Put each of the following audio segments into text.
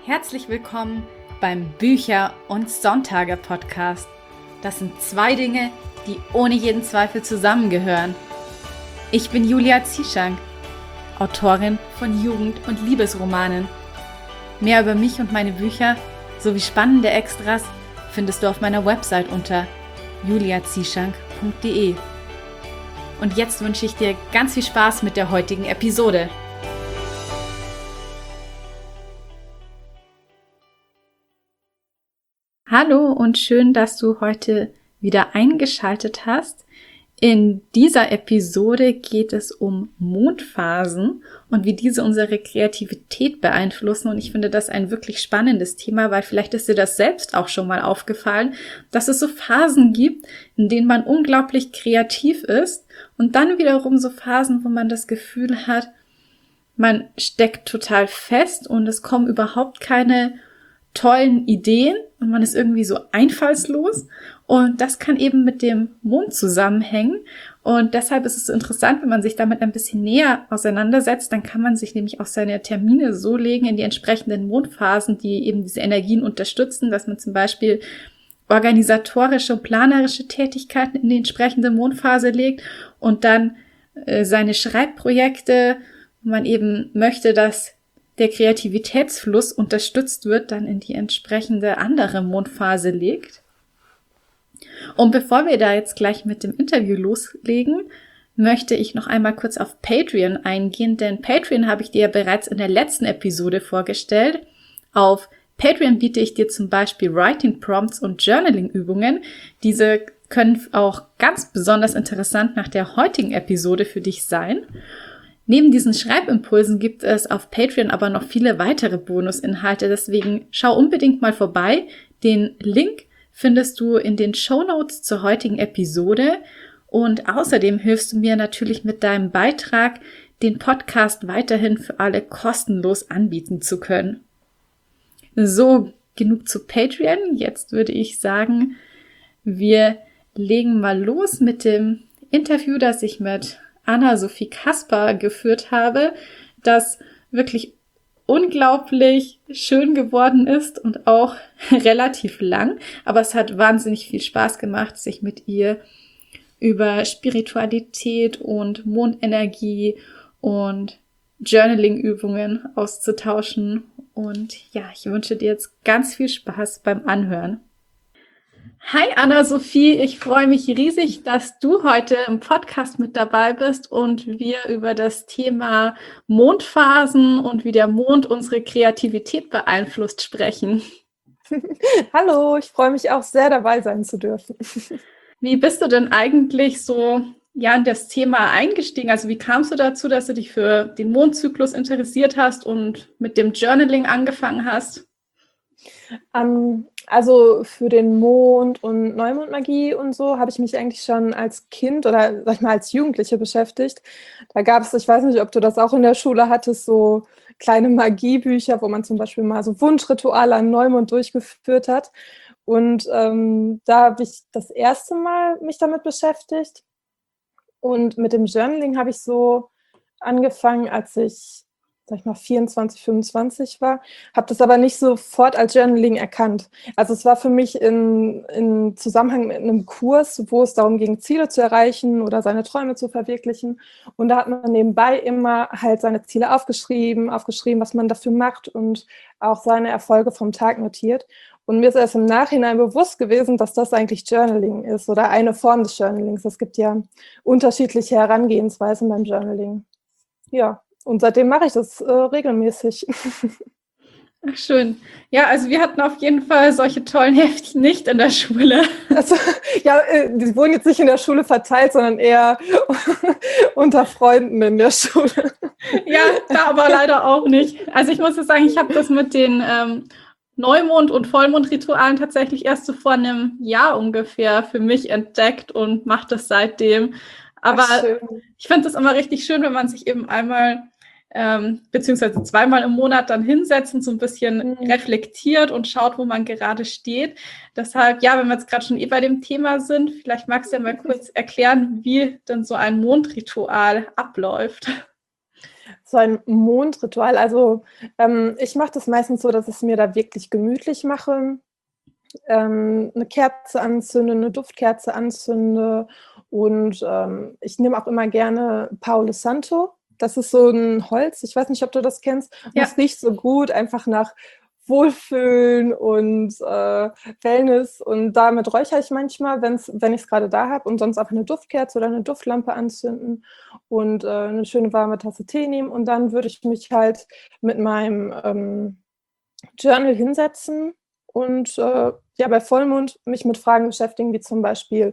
Herzlich willkommen beim Bücher- und Sonntage-Podcast. Das sind zwei Dinge, die ohne jeden Zweifel zusammengehören. Ich bin Julia Zieschank, Autorin von Jugend- und Liebesromanen. Mehr über mich und meine Bücher sowie spannende Extras findest du auf meiner Website unter juliazieschank.de. Und jetzt wünsche ich dir ganz viel Spaß mit der heutigen Episode. Hallo und schön, dass du heute wieder eingeschaltet hast. In dieser Episode geht es um Mondphasen und wie diese unsere Kreativität beeinflussen. Und ich finde das ein wirklich spannendes Thema, weil vielleicht ist dir das selbst auch schon mal aufgefallen, dass es so Phasen gibt, in denen man unglaublich kreativ ist und dann wiederum so Phasen, wo man das Gefühl hat, man steckt total fest und es kommen überhaupt keine tollen Ideen und man ist irgendwie so einfallslos. Und das kann eben mit dem Mond zusammenhängen. Und deshalb ist es so interessant, wenn man sich damit ein bisschen näher auseinandersetzt, dann kann man sich nämlich auch seine Termine so legen in die entsprechenden Mondphasen, die eben diese Energien unterstützen, dass man zum Beispiel organisatorische und planerische Tätigkeiten in die entsprechende Mondphase legt und dann seine Schreibprojekte, wo man eben möchte, dass der Kreativitätsfluss unterstützt wird, dann in die entsprechende andere Mondphase legt. Und bevor wir da jetzt gleich mit dem Interview loslegen, möchte ich noch einmal kurz auf Patreon eingehen, denn Patreon habe ich dir ja bereits in der letzten Episode vorgestellt. Auf Patreon biete ich dir zum Beispiel Writing Prompts und Journaling-Übungen. Diese können auch ganz besonders interessant nach der heutigen Episode für dich sein. Neben diesen Schreibimpulsen gibt es auf Patreon aber noch viele weitere Bonusinhalte, deswegen schau unbedingt mal vorbei. Den Link findest du in den Shownotes zur heutigen Episode und außerdem hilfst du mir natürlich mit deinem Beitrag, den Podcast weiterhin für alle kostenlos anbieten zu können. So, genug zu Patreon. Jetzt würde ich sagen, wir legen mal los mit dem Interview, das ich mit Anna-Sophie Kasper geführt habe, das wirklich unglaublich schön geworden ist und auch relativ lang. Aber es hat wahnsinnig viel Spaß gemacht, sich mit ihr über Spiritualität und Mondenergie und Journaling-Übungen auszutauschen. Und ja, ich wünsche dir jetzt ganz viel Spaß beim Anhören. Hi Anna-Sophie, ich freue mich riesig, dass du heute im Podcast mit dabei bist und wir über das Thema Mondphasen und wie der Mond unsere Kreativität beeinflusst sprechen. Hallo, ich freue mich auch sehr, dabei sein zu dürfen. Wie bist du denn eigentlich so in das Thema eingestiegen? Also wie kamst du dazu, dass du dich für den Mondzyklus interessiert hast und mit dem Journaling angefangen hast? Also für den Mond und Neumondmagie und so habe ich mich eigentlich schon als Kind oder sag ich mal als Jugendliche beschäftigt. Da gab es, ich weiß nicht, ob du das auch in der Schule hattest, so kleine Magiebücher, wo man zum Beispiel mal so Wunschrituale an Neumond durchgeführt hat. Und da habe ich das erste Mal mich damit beschäftigt. Und mit dem Journaling habe ich so angefangen, als ich, sag ich mal, 24, 25 war, habe das aber nicht sofort als Journaling erkannt. Also es war für mich in Zusammenhang mit einem Kurs, wo es darum ging, Ziele zu erreichen oder seine Träume zu verwirklichen. Und da hat man nebenbei immer halt seine Ziele aufgeschrieben, was man dafür macht und auch seine Erfolge vom Tag notiert. Und mir ist erst im Nachhinein bewusst gewesen, dass das eigentlich Journaling ist oder eine Form des Journalings. Es gibt ja unterschiedliche Herangehensweisen beim Journaling. Ja, und seitdem mache ich das regelmäßig. Ach, schön. Ja, also wir hatten auf jeden Fall solche tollen Heftchen nicht in der Schule. Also, ja, die wurden jetzt nicht in der Schule verteilt, sondern eher unter Freunden in der Schule. Ja, da aber leider auch nicht. Also ich muss jetzt sagen, ich habe das mit den Neumond- und Vollmondritualen tatsächlich erst so vor einem Jahr ungefähr für mich entdeckt und mache das seitdem. Aber ich finde das immer richtig schön, wenn man sich eben einmal beziehungsweise zweimal im Monat dann hinsetzt und so ein bisschen reflektiert und schaut, wo man gerade steht. Deshalb, ja, wenn wir jetzt gerade schon bei dem Thema sind, vielleicht magst du ja mal kurz erklären, wie denn so ein Mondritual abläuft. So ein Mondritual. Also ich mache das meistens so, dass ich es mir da wirklich gemütlich mache. Eine Kerze anzünde, eine Duftkerze anzünde und ich nehme auch immer gerne Palo Santo. Das ist so ein Holz, ich weiß nicht, ob du das kennst. Und Ja, es riecht so gut, einfach nach Wohlfühlen und Wellness. Und damit räuchere ich manchmal, wenn ich es gerade da habe und sonst einfach eine Duftkerze oder eine Duftlampe anzünden und eine schöne warme Tasse Tee nehmen. Und dann würde ich mich halt mit meinem Journal hinsetzen und ja, bei Vollmond mich mit Fragen beschäftigen, wie zum Beispiel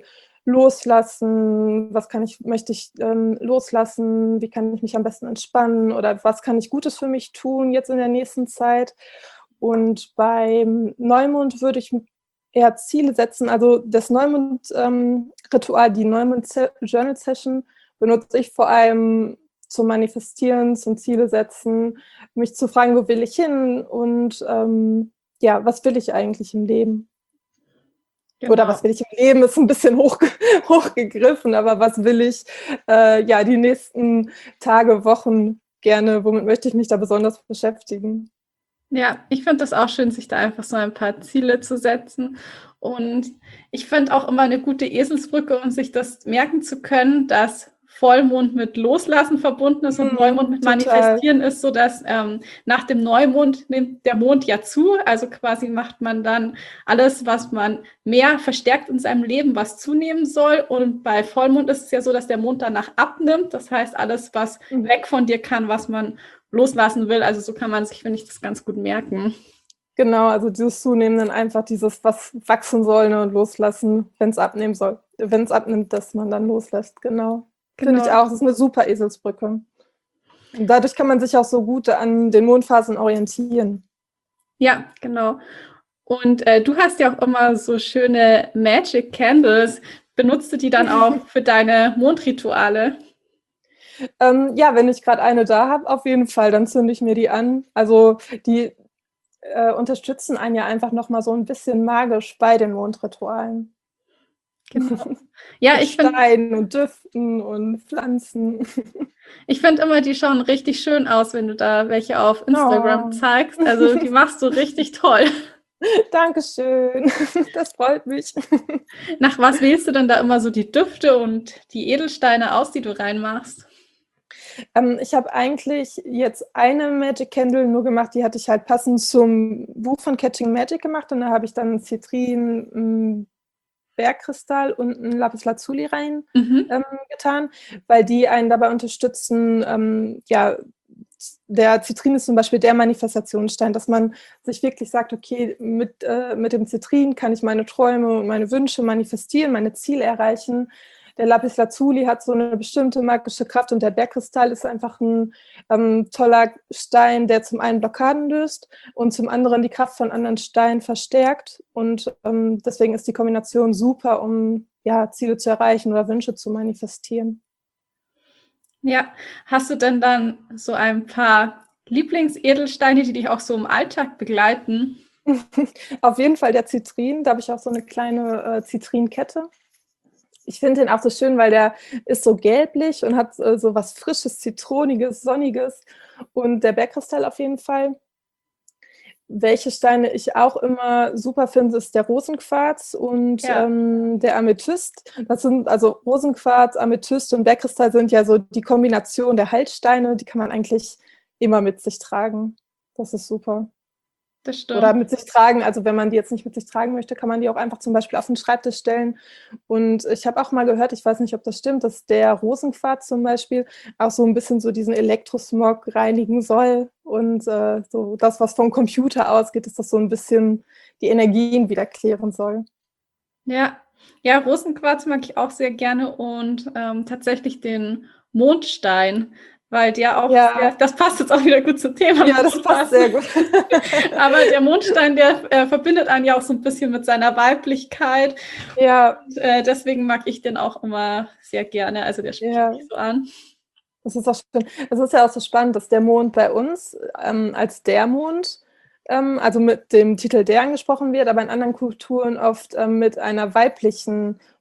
loslassen, möchte ich loslassen, wie kann ich mich am besten entspannen oder was kann ich Gutes für mich tun jetzt in der nächsten Zeit. Und beim Neumond würde ich eher Ziele setzen. Also das Neumond-Ritual, die Neumond-Journal-Session benutze ich vor allem zum Manifestieren, zum Ziele setzen, mich zu fragen, wo will ich hin und ja, was will ich eigentlich im Leben? Oder genau. was will ich im Leben, ist ein bisschen hochgegriffen, aber was will ich ja die nächsten Tage, Wochen gerne, womit möchte ich mich da besonders beschäftigen? Ja, ich finde das auch schön, sich da einfach so ein paar Ziele zu setzen. Und ich finde auch immer eine gute Eselsbrücke, um sich das merken zu können, dass Vollmond mit Loslassen verbunden ist und Neumond mit Total. Manifestieren ist, so dass nach dem Neumond nimmt der Mond ja zu. Also quasi macht man dann alles, was man mehr verstärkt in seinem Leben, was zunehmen soll. Und bei Vollmond ist es ja so, dass der Mond danach abnimmt. Das heißt, alles, was weg von dir kann, was man loslassen will. Also so kann man sich, finde ich, das ganz gut merken. Genau, also dieses Zunehmen, einfach dieses, was wachsen soll, ne, und loslassen, wenn es abnehmen soll. Wenn es abnimmt, dass man dann loslässt, genau. Finde ich Genau. auch, das ist eine super Eselsbrücke. Und dadurch kann man sich auch so gut an den Mondphasen orientieren. Ja, genau. Und du hast ja auch immer so schöne Magic Candles. Benutzt du die dann auch für deine Mondrituale? Ja, wenn ich gerade eine da habe, auf jeden Fall, dann zünde ich mir die an. Also die unterstützen einen ja einfach noch mal so ein bisschen magisch bei den Mondritualen. Genau. Ja, Mit Steinen und Düften und Pflanzen. ich finde immer, die schauen richtig schön aus, wenn du da welche auf Instagram Oh, zeigst. Also die machst du richtig toll. Dankeschön. Das freut mich. Nach was wählst du denn da immer so die Düfte und die Edelsteine aus, die du reinmachst? Ich habe eigentlich jetzt eine Magic Candle nur gemacht, die hatte ich halt passend zum Buch von Catching Magic gemacht und da habe ich dann Zitrin, Bergkristall und ein Lapis Lazuli rein Mhm. getan, weil die einen dabei unterstützen, ja, der Zitrin ist zum Beispiel der Manifestationsstein, dass man sich wirklich sagt, okay, mit dem Zitrin kann ich meine Träume und meine Wünsche manifestieren, meine Ziele erreichen. Der Lapis Lazuli hat so eine bestimmte magische Kraft und der Bergkristall ist einfach ein toller Stein, der zum einen Blockaden löst und zum anderen die Kraft von anderen Steinen verstärkt. Und deswegen ist die Kombination super, um ja, Ziele zu erreichen oder Wünsche zu manifestieren. Ja, hast du denn dann so ein paar Lieblingsedelsteine, die dich auch so im Alltag begleiten? Auf jeden Fall der Zitrin, da habe ich auch so eine kleine Zitrinkette. Ich finde den auch so schön, weil der ist so gelblich und hat so was Frisches, Zitroniges, Sonniges. Und der Bergkristall auf jeden Fall. Welche Steine ich auch immer super finde, ist der Rosenquarz und Ja, der Amethyst. Das sind also Rosenquarz, Amethyst und Bergkristall sind ja so die Kombination der Haltsteine, die kann man eigentlich immer mit sich tragen. Das ist super. das Oder stimmt. mit sich tragen. Also wenn man die jetzt nicht mit sich tragen möchte, kann man die auch einfach zum Beispiel auf den Schreibtisch stellen. Und ich habe auch mal gehört, ich weiß nicht, ob das stimmt, dass der Rosenquarz zum Beispiel auch so ein bisschen so diesen Elektrosmog reinigen soll. Und so das, was vom Computer ausgeht, dass das so ein bisschen die Energien wieder klären soll. Ja, ja, Rosenquarz mag ich auch sehr gerne und tatsächlich den Mondstein, weil der auch sehr, Ja, das passt jetzt auch wieder gut zum Thema ja, das passt Mondphasen. sehr gut. Aber der Mondstein, der verbindet einen ja auch so ein bisschen mit seiner Weiblichkeit. Ja, Und, deswegen mag ich den auch immer sehr gerne. Also der spricht ja. mich so an. Das ist auch schön. Es ist ja auch so spannend, dass der Mond bei uns als der Mond, also mit dem Titel der angesprochen wird, aber in anderen Kulturen oft mit einer weiblichen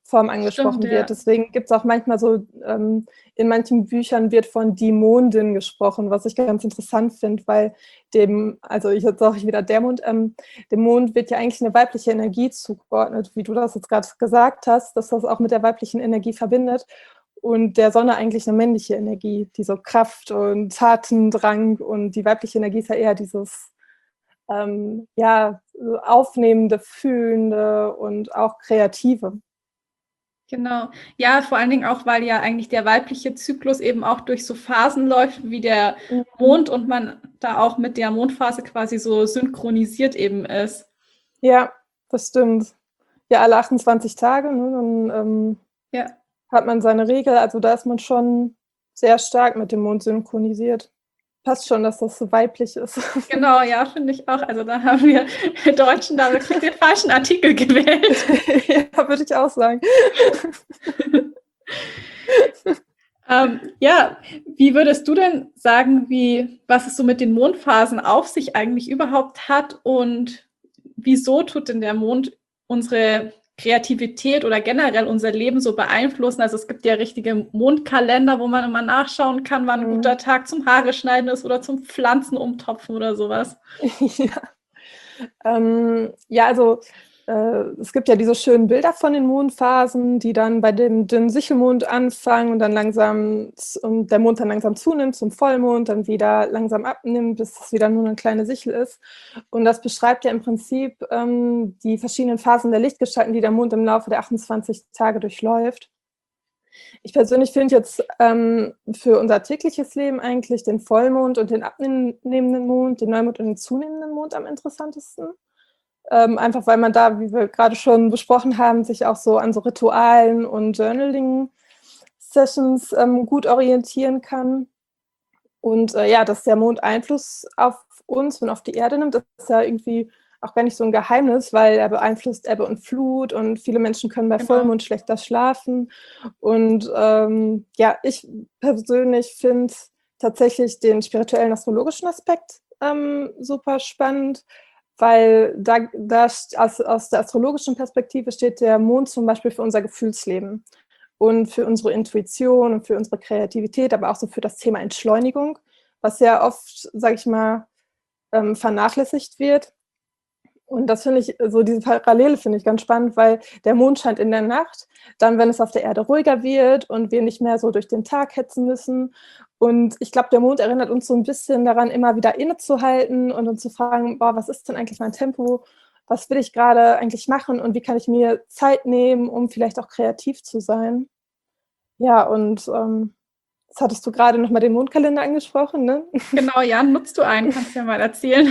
Form Stimmt, angesprochen wird. ja. Deswegen gibt es auch manchmal so, in manchen Büchern wird von die Mondin gesprochen, was ich ganz interessant finde, weil also jetzt sage ich wieder der Mond, dem Mond wird ja eigentlich eine weibliche Energie zugeordnet, wie du das jetzt gerade gesagt hast, dass das auch mit der weiblichen Energie verbindet. Und der Sonne eigentlich eine männliche Energie, die so Kraft und Tatendrang, und die weibliche Energie ist ja eher dieses ja, so aufnehmende, fühlende und auch kreative. Genau. Ja, vor allen Dingen auch, weil ja eigentlich der weibliche Zyklus eben auch durch so Phasen läuft, wie der Mhm. Mond und man da auch mit der Mondphase quasi so synchronisiert eben ist. Ja, das stimmt. Ja, alle 28 Tage, ne, dann Ja, hat man seine Regel. Also da ist man schon sehr stark mit dem Mond synchronisiert. Passt schon, dass das so weiblich ist. genau, ja, finde ich auch. Also da haben wir Deutschen da wirklich den falschen Artikel gewählt. Ja, würde ich auch sagen. Ja, wie würdest du denn sagen, was es so mit den Mondphasen auf sich eigentlich überhaupt hat und wieso tut denn der Mond unsere Kreativität oder generell unser Leben so beeinflussen? Also es gibt ja richtige Mondkalender, wo man immer nachschauen kann, wann ein guter Tag zum Haare schneiden ist oder zum Pflanzen umtopfen oder sowas. Ja. Ja, also es gibt ja diese schönen Bilder von den Mondphasen, die dann bei dem dünnen Sichelmond anfangen und dann langsam und der Mond dann langsam zunimmt zum Vollmond, dann wieder langsam abnimmt, bis es wieder nur eine kleine Sichel ist. Und das beschreibt ja im Prinzip die verschiedenen Phasen der Lichtgestalten, die der Mond im Laufe der 28 Tage durchläuft. Ich persönlich finde jetzt für unser tägliches Leben eigentlich den Vollmond und den abnehmenden Mond, den Neumond und den zunehmenden Mond am interessantesten. Einfach weil man da, wie wir gerade schon besprochen haben, sich auch so an so Ritualen und Journaling-Sessions gut orientieren kann. Und ja, dass der Mond Einfluss auf uns und auf die Erde nimmt, das ist ja irgendwie auch gar nicht so ein Geheimnis, weil er beeinflusst Ebbe und Flut und viele Menschen können bei Genau. Vollmond schlechter schlafen. Und ja, ich persönlich finde tatsächlich den spirituellen astrologischen Aspekt super spannend, weil aus der astrologischen Perspektive steht der Mond zum Beispiel für unser Gefühlsleben und für unsere Intuition und für unsere Kreativität, aber auch so für das Thema Entschleunigung, was ja oft, sage ich mal, vernachlässigt wird. Und das finde ich, so diese Parallele finde ich ganz spannend, weil der Mond scheint in der Nacht, dann, wenn es auf der Erde ruhiger wird und wir nicht mehr so durch den Tag hetzen müssen. Und ich glaube, der Mond erinnert uns so ein bisschen daran, immer wieder innezuhalten und uns zu fragen, boah, was ist denn eigentlich mein Tempo? Was will ich gerade eigentlich machen und wie kann ich mir Zeit nehmen, um vielleicht auch kreativ zu sein? Ja, und jetzt hattest du gerade nochmal den Mondkalender angesprochen, ne? Genau, Jan, nutzt du einen? Kannst du ja mal erzählen.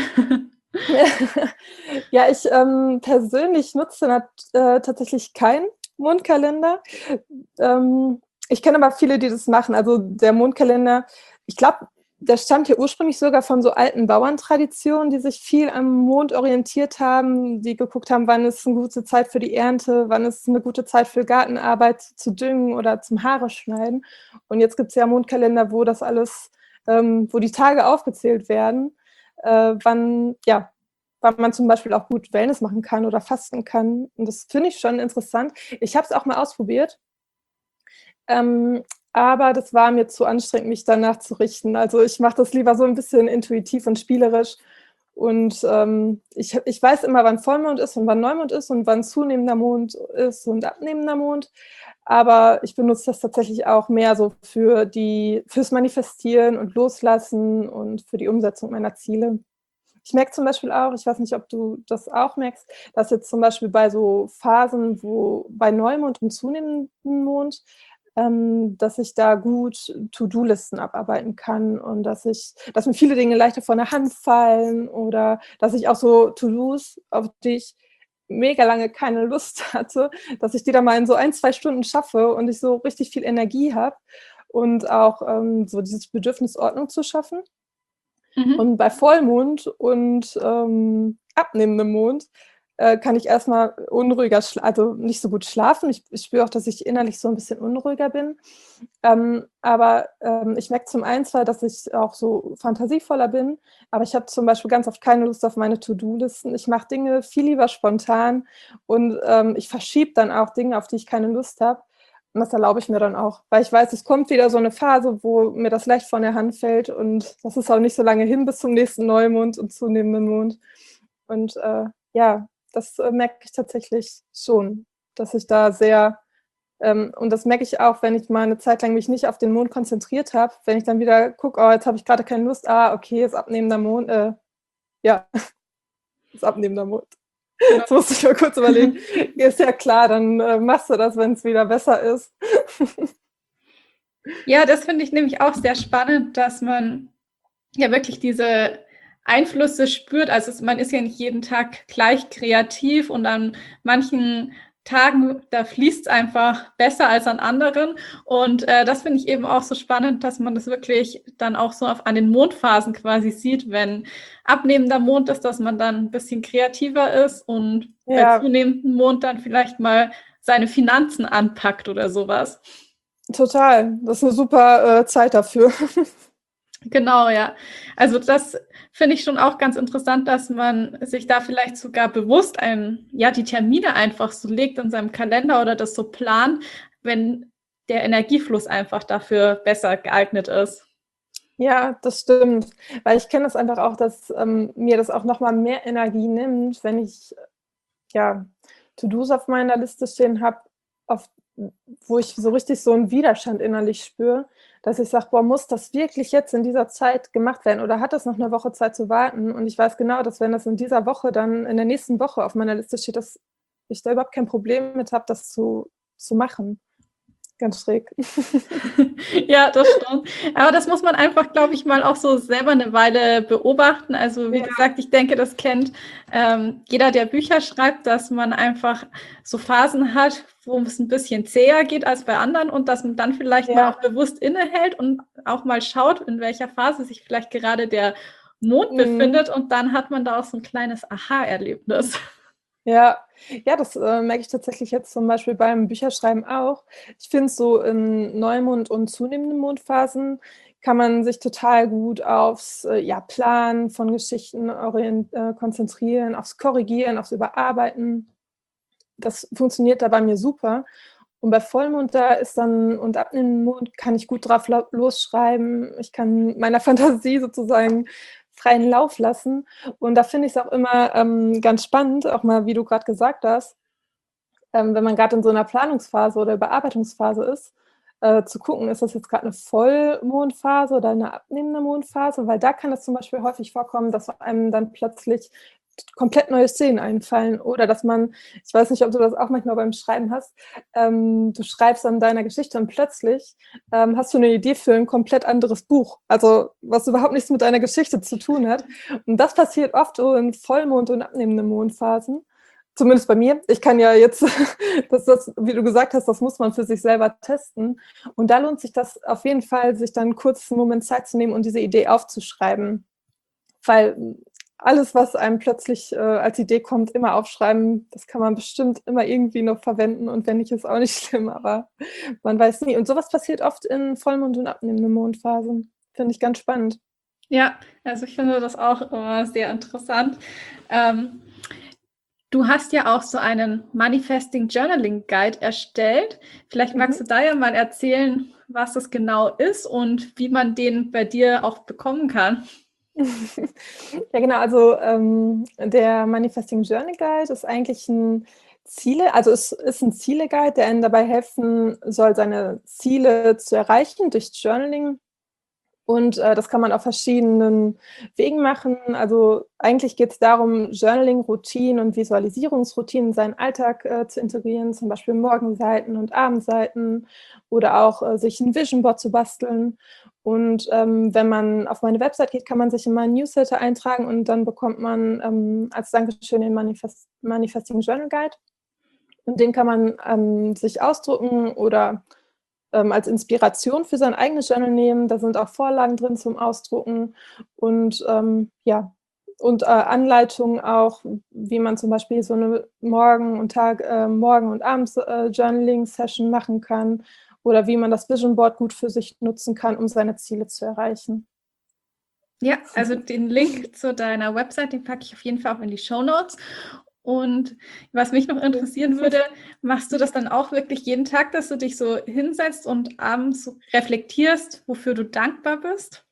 Ja, ich persönlich nutze tatsächlich keinen Mondkalender. Ich kenne aber viele, die das machen. Also der Mondkalender, ich glaube, der stammt ja ursprünglich sogar von so alten Bauerntraditionen, die sich viel am Mond orientiert haben, die geguckt haben, wann ist eine gute Zeit für die Ernte, wann ist eine gute Zeit für Gartenarbeit zu düngen oder zum Haare schneiden. Und jetzt gibt es ja Mondkalender, wo das alles, wo die Tage aufgezählt werden, ja, weil man zum Beispiel auch gut Wellness machen kann oder fasten kann. Und das finde ich schon interessant. Ich habe es auch mal ausprobiert, aber das war mir zu anstrengend, mich danach zu richten. Also ich mache das lieber so ein bisschen intuitiv und spielerisch. Und ich weiß immer, wann Vollmond ist und wann Neumond ist und wann zunehmender Mond ist und abnehmender Mond. Aber ich benutze das tatsächlich auch mehr so fürs Manifestieren und Loslassen und für die Umsetzung meiner Ziele. Ich merke zum Beispiel auch, ich weiß nicht, ob du das auch merkst, dass jetzt zum Beispiel bei so Phasen, wo bei Neumond und zunehmendem Mond, dass ich da gut To-Do-Listen abarbeiten kann und dass mir viele Dinge leichter von der Hand fallen oder dass ich auch so To-Dos, auf die ich mega lange keine Lust hatte, dass ich die dann mal in so 1, 2 Stunden schaffe und ich so richtig viel Energie habe und auch so dieses Bedürfnis Ordnung zu schaffen. Mhm. Und bei Vollmond und abnehmendem Mond kann ich erstmal unruhiger, also nicht so gut schlafen. Ich spüre auch, dass ich innerlich so ein bisschen unruhiger bin. Aber ich merke zum einen zwar, dass ich auch so fantasievoller bin, aber ich habe zum Beispiel ganz oft keine Lust auf meine To-Do-Listen. Ich mache Dinge viel lieber spontan und ich verschiebe dann auch Dinge, auf die ich keine Lust habe. Und das erlaube ich mir dann auch, weil ich weiß, es kommt wieder so eine Phase, wo mir das leicht von der Hand fällt und das ist auch nicht so lange hin bis zum nächsten Neumond und zunehmenden Mond. Und ja, das merke ich tatsächlich schon, dass ich da sehr, und das merke ich auch, wenn ich mal eine Zeit lang mich nicht auf den Mond konzentriert habe, wenn ich dann wieder gucke, oh, jetzt habe ich gerade keine Lust, okay, ist abnehmender Mond, ja, ist abnehmender Mond. Jetzt musste ich mal kurz überlegen. Ist ja klar, dann machst du das, wenn es wieder besser ist. Ja, das finde ich nämlich auch sehr spannend, dass man ja wirklich diese Einflüsse spürt. Also man ist ja nicht jeden Tag gleich kreativ und an manchen Tagen, da fließt es einfach besser als an anderen. Und das finde ich eben auch so spannend, dass man das wirklich dann auch so an den Mondphasen quasi sieht, wenn abnehmender Mond ist, dass man dann ein bisschen kreativer ist und bei zunehmendem Mond dann vielleicht mal seine Finanzen anpackt oder sowas. Total, das ist eine super Zeit dafür. Genau, ja. Also das finde ich schon auch ganz interessant, dass man sich da vielleicht sogar bewusst die Termine einfach so legt in seinem Kalender oder das so plant, wenn der Energiefluss einfach dafür besser geeignet ist. Ja, das stimmt. Weil ich kenne das einfach auch, dass mir das auch nochmal mehr Energie nimmt, wenn ich To-Dos auf meiner Liste stehen habe, wo ich so richtig so einen Widerstand innerlich spüre, dass ich sage, boah, muss das wirklich jetzt in dieser Zeit gemacht werden oder hat das noch eine Woche Zeit zu warten? Und ich weiß genau, dass wenn das in dieser Woche dann in der nächsten Woche auf meiner Liste steht, dass ich da überhaupt kein Problem mit habe, das zu machen. Ganz schräg. Ja, das stimmt. Aber das muss man einfach, glaube ich, mal auch so selber eine Weile beobachten. Also wie gesagt, ich denke, das kennt jeder, der Bücher schreibt, dass man einfach so Phasen hat, wo es ein bisschen zäher geht als bei anderen und dass man dann vielleicht mal auch bewusst innehält und auch mal schaut, in welcher Phase sich vielleicht gerade der Mond befindet und dann hat man da auch so ein kleines Aha-Erlebnis. Ja, das merke ich tatsächlich jetzt zum Beispiel beim Bücherschreiben auch. Ich finde, so in Neumond- und zunehmenden Mondphasen kann man sich total gut aufs Planen von Geschichten konzentrieren, aufs Korrigieren, aufs Überarbeiten. Das funktioniert da bei mir super. Und bei Vollmond da ist dann, und ab dem Mond kann ich gut drauf losschreiben. Ich kann meiner Fantasie sozusagen freien Lauf lassen. Und da finde ich es auch immer ganz spannend, auch mal, wie du gerade gesagt hast, wenn man gerade in so einer Planungsphase oder Überarbeitungsphase ist, zu gucken, ist das jetzt gerade eine Vollmondphase oder eine abnehmende Mondphase, weil da kann es zum Beispiel häufig vorkommen, dass einem dann plötzlich komplett neue Szenen einfallen oder dass man, ich weiß nicht, ob du das auch manchmal beim Schreiben hast, du schreibst an deiner Geschichte und plötzlich hast du eine Idee für ein komplett anderes Buch, also was überhaupt nichts mit deiner Geschichte zu tun hat. Und das passiert oft so in Vollmond- und abnehmenden Mondphasen. Zumindest bei mir. Ich kann ja jetzt, wie du gesagt hast, das muss man für sich selber testen. Und da lohnt sich das auf jeden Fall, sich dann kurz einen Moment Zeit zu nehmen und diese Idee aufzuschreiben. Weil alles, was einem plötzlich als Idee kommt, immer aufschreiben, das kann man bestimmt immer irgendwie noch verwenden und wenn nicht, ist auch nicht schlimm, aber man weiß nie. Und sowas passiert oft in Vollmond- und abnehmenden Mondphasen. Finde ich ganz spannend. Ja, also ich finde das auch immer sehr interessant. Du hast ja auch so einen Manifesting Journaling Guide erstellt. Vielleicht magst du da ja mal erzählen, was das genau ist und wie man den bei dir auch bekommen kann. Ja, genau. Also der Manifesting Journal Guide ist eigentlich es ist ein Ziele-Guide, der einem dabei helfen soll, seine Ziele zu erreichen durch Journaling. Und das kann man auf verschiedenen Wegen machen. Also eigentlich geht es darum, Journaling-Routinen und Visualisierungsroutinen in seinen Alltag zu integrieren, zum Beispiel Morgenseiten und Abendseiten oder auch sich ein Vision Board zu basteln. Und wenn man auf meine Website geht, kann man sich in meinen Newsletter eintragen und dann bekommt man als Dankeschön den Manifesting Journal Guide. Und den kann man sich ausdrucken oder als Inspiration für sein eigenes Journal nehmen. Da sind auch Vorlagen drin zum Ausdrucken. Und und Anleitungen auch, wie man zum Beispiel so eine Morgen- und Abends-Journaling-Session machen kann oder wie man das Vision Board gut für sich nutzen kann, um seine Ziele zu erreichen. Ja, also den Link zu deiner Website, den packe ich auf jeden Fall auch in die Shownotes. Und was mich noch interessieren würde, machst du das dann auch wirklich jeden Tag, dass du dich so hinsetzt und abends reflektierst, wofür du dankbar bist?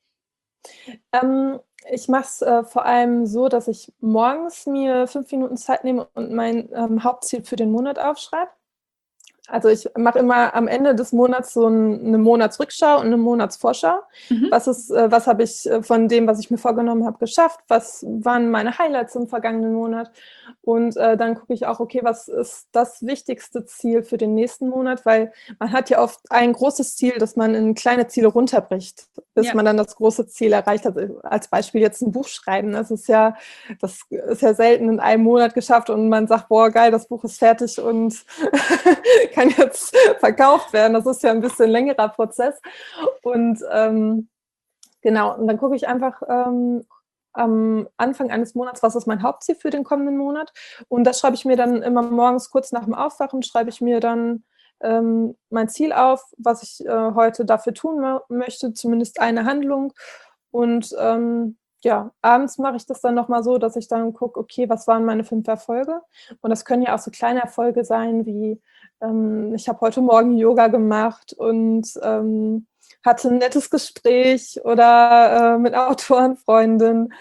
Ich mache es vor allem so, dass ich morgens mir 5 Minuten Zeit nehme und mein Hauptziel für den Monat aufschreibe. Also ich mache immer am Ende des Monats so eine Monatsrückschau und eine Monatsvorschau. Was habe ich von dem, was ich mir vorgenommen habe, geschafft? Was waren meine Highlights im vergangenen Monat? Und dann gucke ich auch, okay, was ist das wichtigste Ziel für den nächsten Monat? Weil man hat ja oft ein großes Ziel, das man in kleine Ziele runterbricht, bis man dann das große Ziel erreicht hat. Als Beispiel jetzt ein Buch schreiben. Das ist ja selten in einem Monat geschafft und man sagt, boah, geil, das Buch ist fertig und kann jetzt verkauft werden. Das ist ja ein bisschen längerer Prozess. Und genau, und dann gucke ich einfach am Anfang eines Monats, was ist mein Hauptziel für den kommenden Monat. Und das schreibe ich mir dann immer morgens kurz nach dem Aufwachen, schreibe ich mir dann mein Ziel auf, was ich heute dafür tun möchte, zumindest eine Handlung. Und ja, abends mache ich das dann nochmal so, dass ich dann gucke, okay, was waren meine 5 Erfolge? Und das können ja auch so kleine Erfolge sein, wie ich habe heute Morgen Yoga gemacht und hatte ein nettes Gespräch oder mit Autorenfreundin.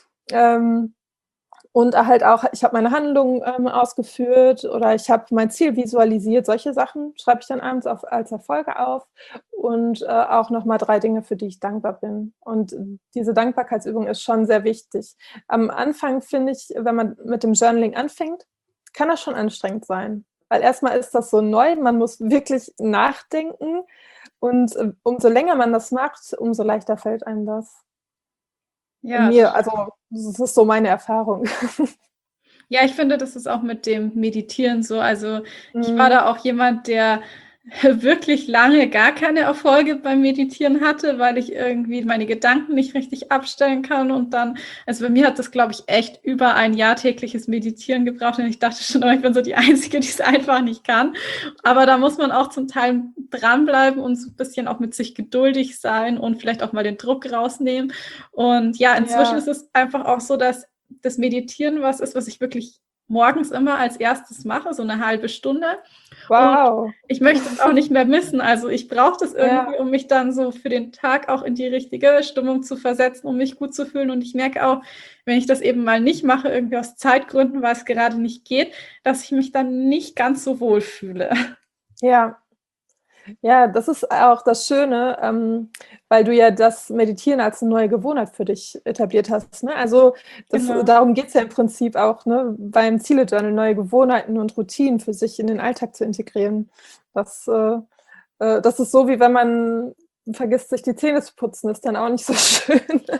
Und halt auch, ich habe meine Handlungen ausgeführt oder ich habe mein Ziel visualisiert. Solche Sachen schreibe ich dann abends als Erfolge auf und auch nochmal 3 Dinge, für die ich dankbar bin. Und diese Dankbarkeitsübung ist schon sehr wichtig. Am Anfang finde ich, wenn man mit dem Journaling anfängt, kann das schon anstrengend sein. Weil erstmal ist das so neu, man muss wirklich nachdenken und umso länger man das macht, umso leichter fällt einem das. Ja, Also das ist so meine Erfahrung. ja, ich finde, das ist auch mit dem Meditieren so. Also ich war da auch jemand, der wirklich lange gar keine Erfolge beim Meditieren hatte, weil ich irgendwie meine Gedanken nicht richtig abstellen kann. Und dann, also bei mir hat das, glaube ich, echt über ein Jahr tägliches Meditieren gebraucht. Und ich dachte schon, ich bin so die Einzige, die es einfach nicht kann. Aber da muss man auch zum Teil dranbleiben und so ein bisschen auch mit sich geduldig sein und vielleicht auch mal den Druck rausnehmen. Und ja, inzwischen ist es einfach auch so, dass das Meditieren was ist, was ich wirklich morgens immer als erstes mache, so eine halbe Stunde. Wow. Und ich möchte es auch nicht mehr missen. Also ich brauche das irgendwie, um mich dann so für den Tag auch in die richtige Stimmung zu versetzen, um mich gut zu fühlen. Und ich merke auch, wenn ich das eben mal nicht mache, irgendwie aus Zeitgründen, weil es gerade nicht geht, dass ich mich dann nicht ganz so wohl fühle. Ja. Ja, das ist auch das Schöne, weil du ja das Meditieren als eine neue Gewohnheit für dich etabliert hast. Ne? Also Genau. darum geht es ja im Prinzip auch, ne, beim Ziele-Journal neue Gewohnheiten und Routinen für sich in den Alltag zu integrieren. Das ist so, wie wenn man vergisst, sich die Zähne zu putzen, ist dann auch nicht so schön.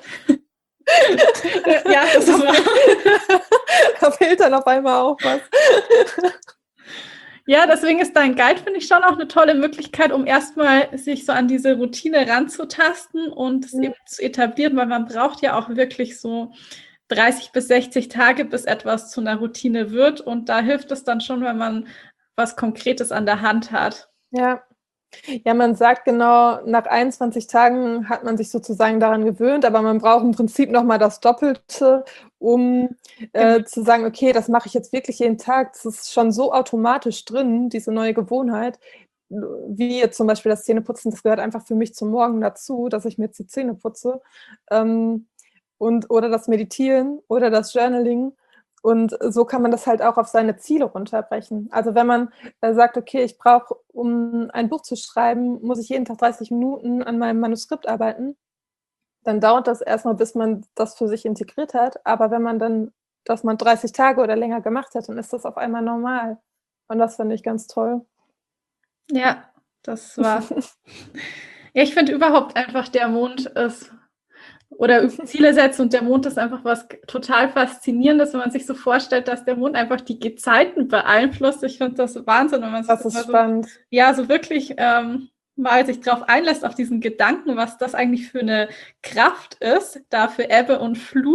Ja, das ist wahr. Da fehlt dann auf einmal auch was. Ja, deswegen ist dein Guide, finde ich, schon auch eine tolle Möglichkeit, um erstmal sich so an diese Routine ranzutasten und es eben zu etablieren, weil man braucht ja auch wirklich so 30 bis 60 Tage, bis etwas zu einer Routine wird. Und da hilft es dann schon, wenn man was Konkretes an der Hand hat. Ja. Ja, man sagt genau, nach 21 Tagen hat man sich sozusagen daran gewöhnt, aber man braucht im Prinzip nochmal das Doppelte, um zu sagen, okay, das mache ich jetzt wirklich jeden Tag. Das ist schon so automatisch drin, diese neue Gewohnheit, wie jetzt zum Beispiel das Zähneputzen, das gehört einfach für mich zum Morgen dazu, dass ich mir jetzt die Zähne putze. Oder das Meditieren oder das Journaling. Und so kann man das halt auch auf seine Ziele runterbrechen. Also wenn man sagt, okay, ich brauche, um ein Buch zu schreiben, muss ich jeden Tag 30 Minuten an meinem Manuskript arbeiten, dann dauert das erstmal, bis man das für sich integriert hat. Aber wenn man dann, dass man 30 Tage oder länger gemacht hat, dann ist das auf einmal normal. Und das finde ich ganz toll. Ja, das war. Ja, ich finde überhaupt einfach, der Mond ist oder Ziele setzen und der Mond ist einfach was total Faszinierendes, wenn man sich so vorstellt, dass der Mond einfach die Gezeiten beeinflusst. Ich finde das Wahnsinn, wenn man sich Das ist spannend. so wirklich mal sich drauf einlässt, auf diesen Gedanken, was das eigentlich für eine Kraft ist, da für Ebbe und Flut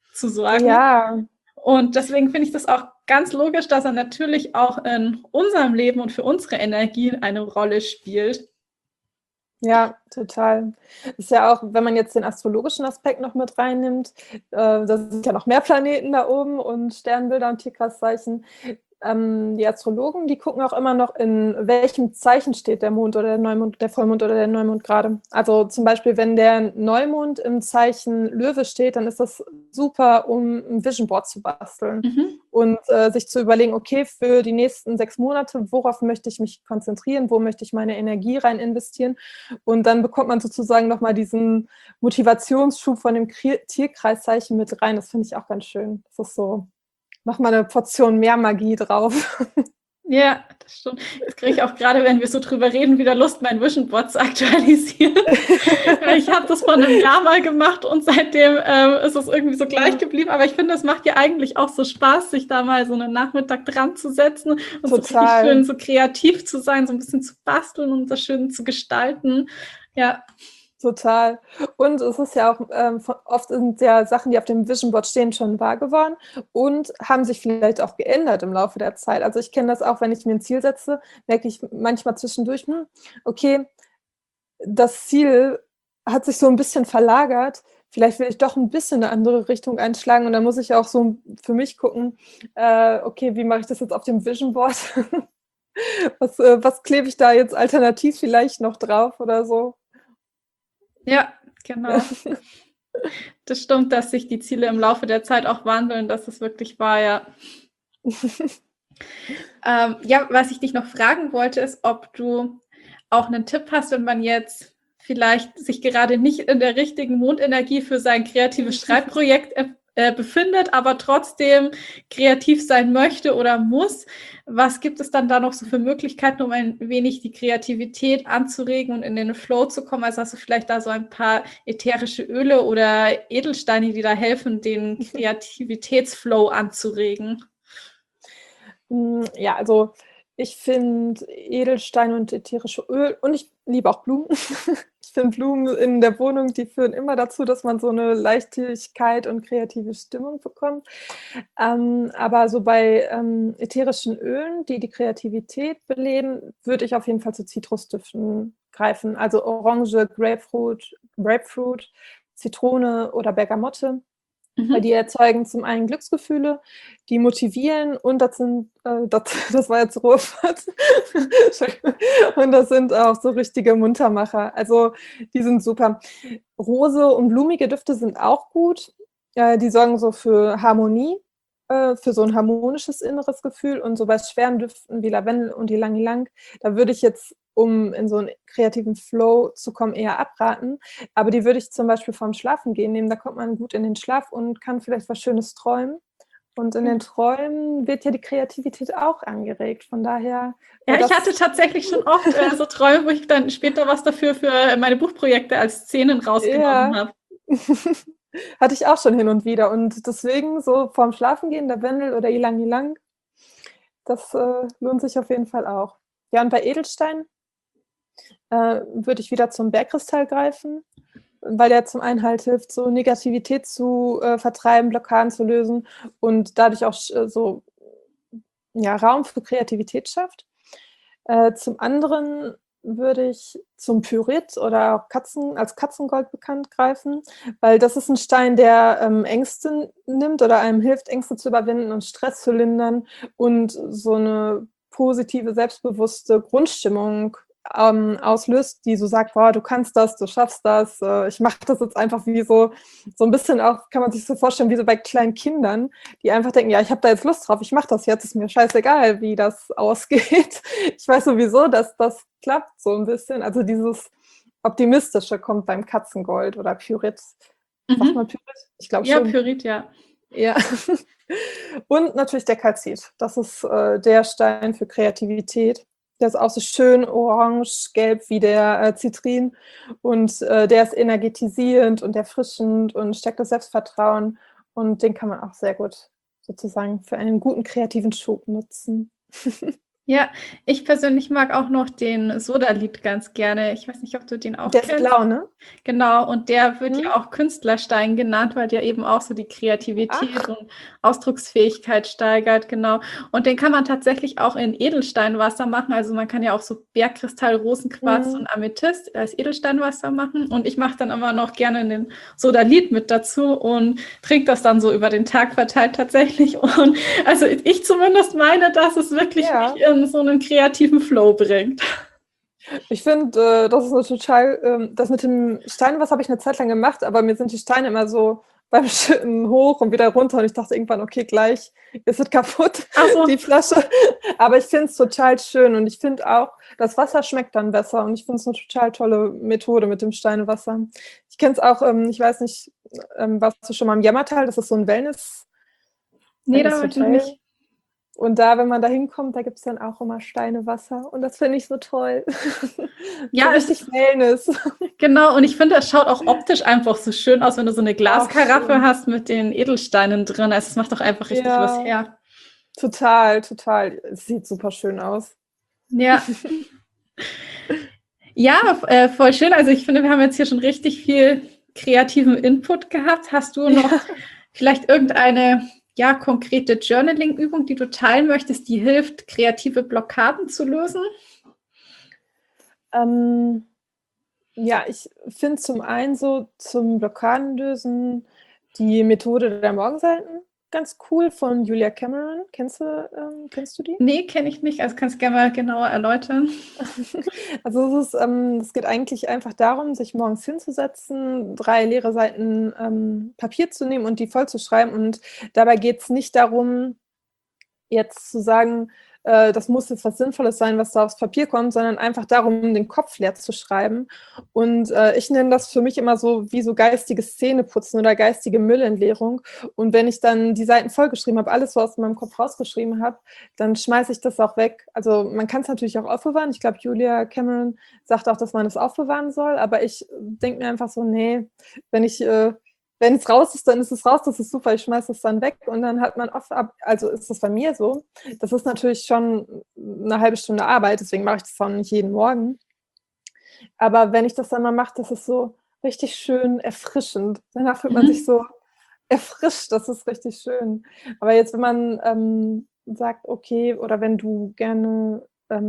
zu sorgen. Ja, Und deswegen finde ich das auch ganz logisch, dass er natürlich auch in unserem Leben und für unsere Energie eine Rolle spielt. ja, total. Ist ja auch, wenn man jetzt den astrologischen Aspekt noch mit reinnimmt, da sind ja noch mehr Planeten da oben und Sternbilder und Tierkreiszeichen. Die Astrologen, die gucken auch immer noch, in welchem Zeichen steht der Mond oder der Neumond, der Vollmond oder der Neumond gerade. Also zum Beispiel, wenn der Neumond im Zeichen Löwe steht, dann ist das super, um ein Vision Board zu basteln und sich zu überlegen, okay, für die nächsten 6 Monate, worauf möchte ich mich konzentrieren, wo möchte ich meine Energie rein investieren, und dann bekommt man sozusagen nochmal diesen Motivationsschub von dem Tierkreiszeichen mit rein. Das finde ich auch ganz schön. Das ist so nochmal eine Portion mehr Magie drauf. Ja, das stimmt. Jetzt kriege ich auch gerade, wenn wir so drüber reden, wieder Lust, mein Vision Board zu aktualisieren. Ich habe das vor einem Jahr mal gemacht und seitdem ist es irgendwie so gleich geblieben. Aber ich finde, das macht ja eigentlich auch so Spaß, sich da mal so einen Nachmittag dran zu setzen und so richtig schön so kreativ zu sein, so ein bisschen zu basteln und das schön zu gestalten. Ja. Total. Und es ist ja auch, oft sind ja Sachen, die auf dem Vision Board stehen, schon wahr geworden und haben sich vielleicht auch geändert im Laufe der Zeit. Also ich kenne das auch, wenn ich mir ein Ziel setze, merke ich manchmal zwischendurch, okay, das Ziel hat sich so ein bisschen verlagert. Vielleicht will ich doch ein bisschen eine andere Richtung einschlagen, und dann muss ich auch so für mich gucken, okay, wie mache ich das jetzt auf dem Vision Board? Was klebe ich da jetzt alternativ vielleicht noch drauf oder so? Ja, genau. Das stimmt, dass sich die Ziele im Laufe der Zeit auch wandeln, dass es wirklich war, ja. Ja, was ich dich noch fragen wollte, ist, ob du auch einen Tipp hast, wenn man jetzt vielleicht sich gerade nicht in der richtigen Mondenergie für sein kreatives Schreibprojekt befindet, aber trotzdem kreativ sein möchte oder muss. Was gibt es dann da noch so für Möglichkeiten, um ein wenig die Kreativität anzuregen und in den Flow zu kommen? Also hast du vielleicht da so ein paar ätherische Öle oder Edelsteine, die da helfen, den Kreativitätsflow anzuregen? Ja, also ich finde Edelsteine und ätherische Öl, und ich liebe auch Blumen. Ich finde Blumen in der Wohnung, die führen immer dazu, dass man so eine Leichtigkeit und kreative Stimmung bekommt. Aber so bei ätherischen Ölen, die die Kreativität beleben, würde ich auf jeden Fall zu Zitrusdüften greifen. Also Orange, Grapefruit, Zitrone oder Bergamotte. Weil die erzeugen zum einen Glücksgefühle, die motivieren, und das sind, das war jetzt Ruhrpott. Und das sind auch so richtige Muntermacher. Also die sind super. Rose und blumige Düfte sind auch gut. Die sorgen so für Harmonie, für so ein harmonisches inneres Gefühl. Und so bei schweren Düften wie Lavendel und Ylang Ylang, da würde ich jetzt, um in so einen kreativen Flow zu kommen, eher abraten. Aber die würde ich zum Beispiel vorm Schlafengehen nehmen. Da kommt man gut in den Schlaf und kann vielleicht was Schönes träumen. Und in den Träumen wird ja die Kreativität auch angeregt. Von daher. Ja, ich hatte tatsächlich schon oft so Träume, wo ich dann später was dafür für meine Buchprojekte als Szenen rausgenommen habe. Hatte ich auch schon hin und wieder. Und deswegen so vorm Schlafengehen, Lavendel oder Ylang Ylang, das lohnt sich auf jeden Fall auch. Ja, und bei Edelstein würde ich wieder zum Bergkristall greifen, weil der zum einen halt hilft, so Negativität zu vertreiben, Blockaden zu lösen und dadurch auch so Raum für Kreativität schafft. Zum anderen würde ich zum Pyrit oder auch als Katzengold bekannt greifen, weil das ist ein Stein, der Ängste nimmt oder einem hilft, Ängste zu überwinden und Stress zu lindern und so eine positive, selbstbewusste Grundstimmung auslöst, die so sagt, boah, du kannst das, du schaffst das, ich mache das jetzt einfach wie so ein bisschen auch, kann man sich so vorstellen, wie so bei kleinen Kindern, die einfach denken, ja, ich habe da jetzt Lust drauf, ich mache das jetzt, ist mir scheißegal, wie das ausgeht. Ich weiß sowieso, dass das klappt so ein bisschen. Also dieses Optimistische kommt beim Katzengold oder Pyrit. Sagt man Pyrit? Ich glaube schon. Ja, Pyrit, ja. Ja. Und natürlich der Kalzit. Das ist der Stein für Kreativität. Der ist auch so schön orange-gelb wie der Zitrin. Und der ist energetisierend und erfrischend und stärkt das Selbstvertrauen. Und den kann man auch sehr gut sozusagen für einen guten kreativen Schub nutzen. Ja, ich persönlich mag auch noch den Sodalied ganz gerne. Ich weiß nicht, ob du den auch Der ist kennst. blau, ne? Genau, und der wird Hm? ja auch Künstlerstein genannt, weil der eben auch so die Kreativität Ach, und Ausdrucksfähigkeit steigert, genau. Und den kann man tatsächlich auch in Edelsteinwasser machen. Also man kann ja auch so Bergkristall, Rosenquarz hm. und Amethyst als Edelsteinwasser machen. Und ich mache dann immer noch gerne den Sodalid mit dazu und trinke das dann so über den Tag verteilt tatsächlich. Und also ich zumindest meine, dass es wirklich mich Ja. in so einen kreativen Flow bringt. Ich finde, das ist eine total, das mit dem Steinwasser habe ich eine Zeit lang gemacht, aber mir sind die Steine immer so beim Schütten hoch und wieder runter und ich dachte irgendwann, okay, gleich ist es kaputt, Ach die so. Flasche. Aber ich finde es total schön und ich finde auch, das Wasser schmeckt dann besser und ich finde es eine total tolle Methode mit dem Steinwasser. Ich kenne es auch, ich weiß nicht, warst du schon mal im Jammertal? Das ist so ein Nee, da war ich noch Wellness-Hotel. nicht. Und da, wenn man da hinkommt, da gibt es dann auch immer Steinewasser. Und das finde ich so toll. So Ja, richtig Wellness. genau, und ich finde, es schaut auch optisch einfach so schön aus, wenn du so eine Ach, Glaskaraffe schön. hast mit den Edelsteinen drin. Also es macht doch einfach richtig was Ja, her. total, total. Es sieht super schön aus. Ja, ja, voll schön. Also ich finde, wir haben jetzt hier schon richtig viel kreativen Input gehabt. Hast du noch Ja. vielleicht irgendeine, ja, konkrete Journaling-Übung, die du teilen möchtest, die hilft, kreative Blockaden zu lösen? Ähm, ja, ich finde zum einen so zum Blockadenlösen die Methode der Morgenseiten ganz cool von Julia Cameron. Kennst du die? Nee, kenne ich nicht. Also kannst du gerne mal genauer erläutern. Also es geht eigentlich einfach darum, sich morgens hinzusetzen, 3 leere Seiten Papier zu nehmen und die vollzuschreiben. Und dabei geht es nicht darum, jetzt zu sagen, das muss jetzt was Sinnvolles sein, was da aufs Papier kommt, sondern einfach darum, den Kopf leer zu schreiben. Und ich nenne das für mich immer so wie so geistiges Zähneputzen oder geistige Müllentleerung. Und wenn ich dann die Seiten vollgeschrieben habe, alles so aus meinem Kopf rausgeschrieben habe, dann schmeiße ich das auch weg. Also man kann es natürlich auch aufbewahren. Ich glaube, Julia Cameron sagt auch, dass man es aufbewahren soll. Aber ich denke mir einfach so, nee, wenn ich wenn es raus ist, dann ist es raus, das ist super, ich schmeiße es dann weg und dann hat man oft ab, also ist das bei mir so. Das ist natürlich schon eine halbe Stunde Arbeit, deswegen mache ich das auch nicht jeden Morgen. Aber wenn ich das dann mal mache, das ist so richtig schön erfrischend. Danach fühlt man sich Mhm. so erfrischt, das ist richtig schön. Aber jetzt, wenn man sagt, okay, oder wenn du gerne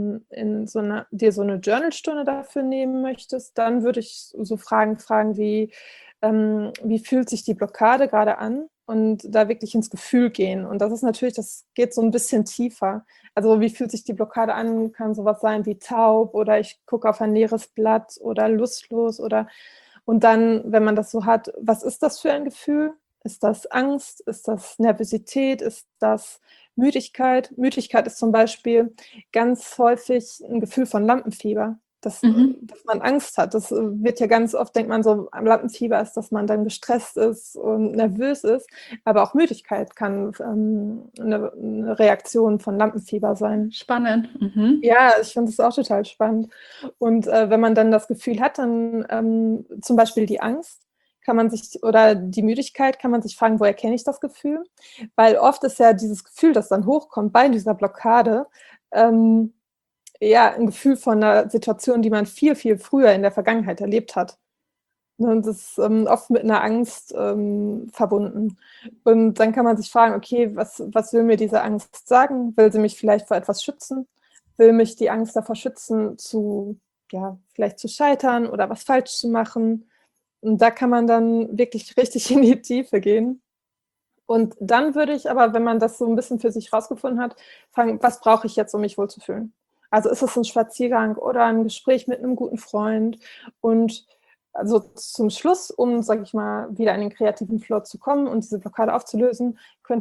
dir so eine Journalstunde dafür nehmen möchtest, dann würde ich so Fragen wie, wie fühlt sich die Blockade gerade an? Und da wirklich ins Gefühl gehen. Und das ist natürlich, das geht so ein bisschen tiefer. Also wie fühlt sich die Blockade an? Kann sowas sein wie taub oder ich gucke auf ein leeres Blatt oder lustlos oder und dann, wenn man das so hat, was ist das für ein Gefühl? Ist das Angst? Ist das Nervosität? Ist das Müdigkeit? Müdigkeit ist zum Beispiel ganz häufig ein Gefühl von Lampenfieber, Mhm. dass man Angst hat. Das wird ja ganz oft, denkt man so, am Lampenfieber ist, dass man dann gestresst ist und nervös ist. Aber auch Müdigkeit kann eine Reaktion von Lampenfieber sein. Spannend. Mhm. Ja, ich finde das auch total spannend. Und wenn man dann das Gefühl hat, dann zum Beispiel die Angst, kann man sich, oder die Müdigkeit, kann man sich fragen, woher kenne ich das Gefühl? Weil oft ist ja dieses Gefühl, das dann hochkommt bei dieser Blockade, ähm, ja, ein Gefühl von einer Situation, die man viel, viel früher in der Vergangenheit erlebt hat. Ne, und das ist oft mit einer Angst verbunden. Und dann kann man sich fragen, okay, was will mir diese Angst sagen? Will sie mich vielleicht vor etwas schützen? Will mich die Angst davor schützen, ja, vielleicht zu scheitern oder was falsch zu machen? Und da kann man dann wirklich richtig in die Tiefe gehen. Und dann würde ich aber, wenn man das so ein bisschen für sich rausgefunden hat, fragen, was brauche ich jetzt, um mich wohlzufühlen? Also ist es ein Spaziergang oder ein Gespräch mit einem guten Freund? Und also zum Schluss, um, sage ich mal, wieder in den kreativen Flow zu kommen und diese Blockade aufzulösen,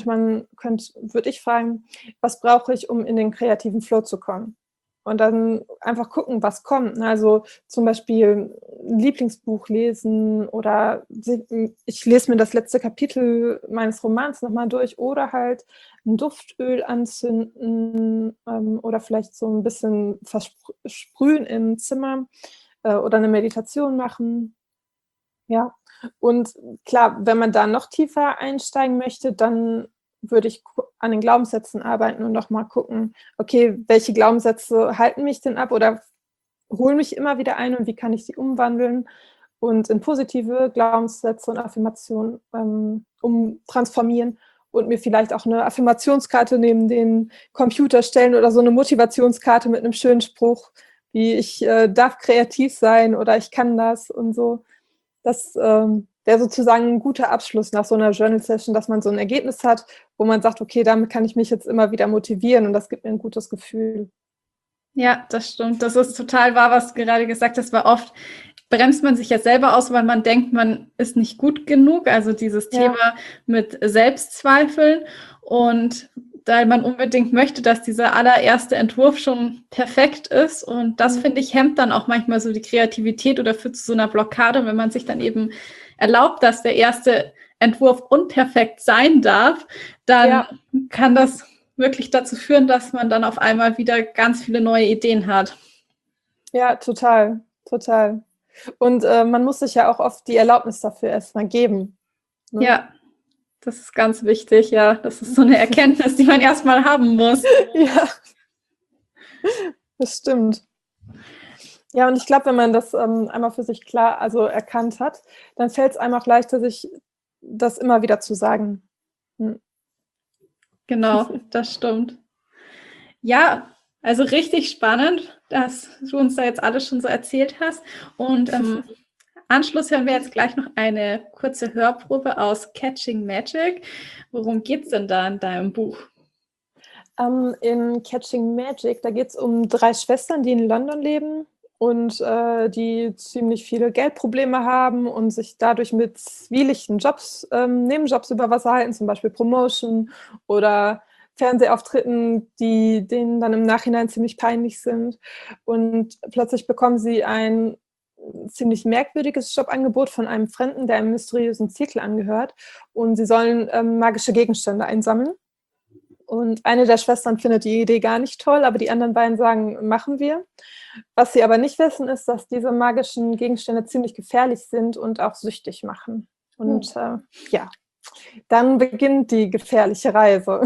würde ich fragen, was brauche ich, um in den kreativen Flow zu kommen? Und dann einfach gucken, was kommt. Also zum Beispiel ein Lieblingsbuch lesen oder ich lese mir das letzte Kapitel meines Romans nochmal durch oder halt ein Duftöl anzünden oder vielleicht so ein bisschen versprühen im Zimmer oder eine Meditation machen. Ja, und klar, wenn man da noch tiefer einsteigen möchte, dann würde ich an den Glaubenssätzen arbeiten und noch mal gucken, okay, welche Glaubenssätze halten mich denn ab oder holen mich immer wieder ein und wie kann ich sie umwandeln und in positive Glaubenssätze und Affirmationen transformieren und mir vielleicht auch eine Affirmationskarte neben den Computer stellen oder so eine Motivationskarte mit einem schönen Spruch, wie ich darf kreativ sein oder ich kann das und so. Das wäre sozusagen ein guter Abschluss nach so einer Journal-Session, dass man so ein Ergebnis hat, wo man sagt, okay, damit kann ich mich jetzt immer wieder motivieren und das gibt mir ein gutes Gefühl. Ja, das stimmt. Das ist total wahr, was du gerade gesagt hast, weil oft bremst man sich ja selber aus, weil man denkt, man ist nicht gut genug. Also dieses Thema mit Selbstzweifeln und weil man unbedingt möchte, dass dieser allererste Entwurf schon perfekt ist. Und das, finde ich, hemmt dann auch manchmal so die Kreativität oder führt zu so einer Blockade, wenn man sich dann eben erlaubt, dass der erste Entwurf unperfekt sein darf, dann kann das wirklich dazu führen, dass man dann auf einmal wieder ganz viele neue Ideen hat. Ja, total, total. Und man muss sich ja auch oft die Erlaubnis dafür erstmal geben. Ne? Ja, das ist ganz wichtig, ja. Das ist so eine Erkenntnis, die man erstmal haben muss. Ja, das stimmt. Ja, und ich glaube, wenn man das einmal für sich klar, also erkannt hat, dann fällt es einem auch leichter, sich das immer wieder zu sagen. Genau, das stimmt. Ja, also richtig spannend, dass du uns da jetzt alles schon so erzählt hast. Und im Anschluss hören wir jetzt gleich noch eine kurze Hörprobe aus Catching Magic. Worum geht es denn da in deinem Buch? In Catching Magic, da geht es um 3 Schwestern, die in London leben und die ziemlich viele Geldprobleme haben und sich dadurch mit zwielichten Jobs, Nebenjobs über Wasser halten, zum Beispiel Promotion oder Fernsehauftritten, die denen dann im Nachhinein ziemlich peinlich sind. Und plötzlich bekommen sie ein ziemlich merkwürdiges Jobangebot von einem Fremden, der einem mysteriösen Zirkel angehört. Und sie sollen magische Gegenstände einsammeln. Und eine der Schwestern findet die Idee gar nicht toll, aber die anderen beiden sagen, machen wir. Was sie aber nicht wissen, ist, dass diese magischen Gegenstände ziemlich gefährlich sind und auch süchtig machen. Und dann beginnt die gefährliche Reise.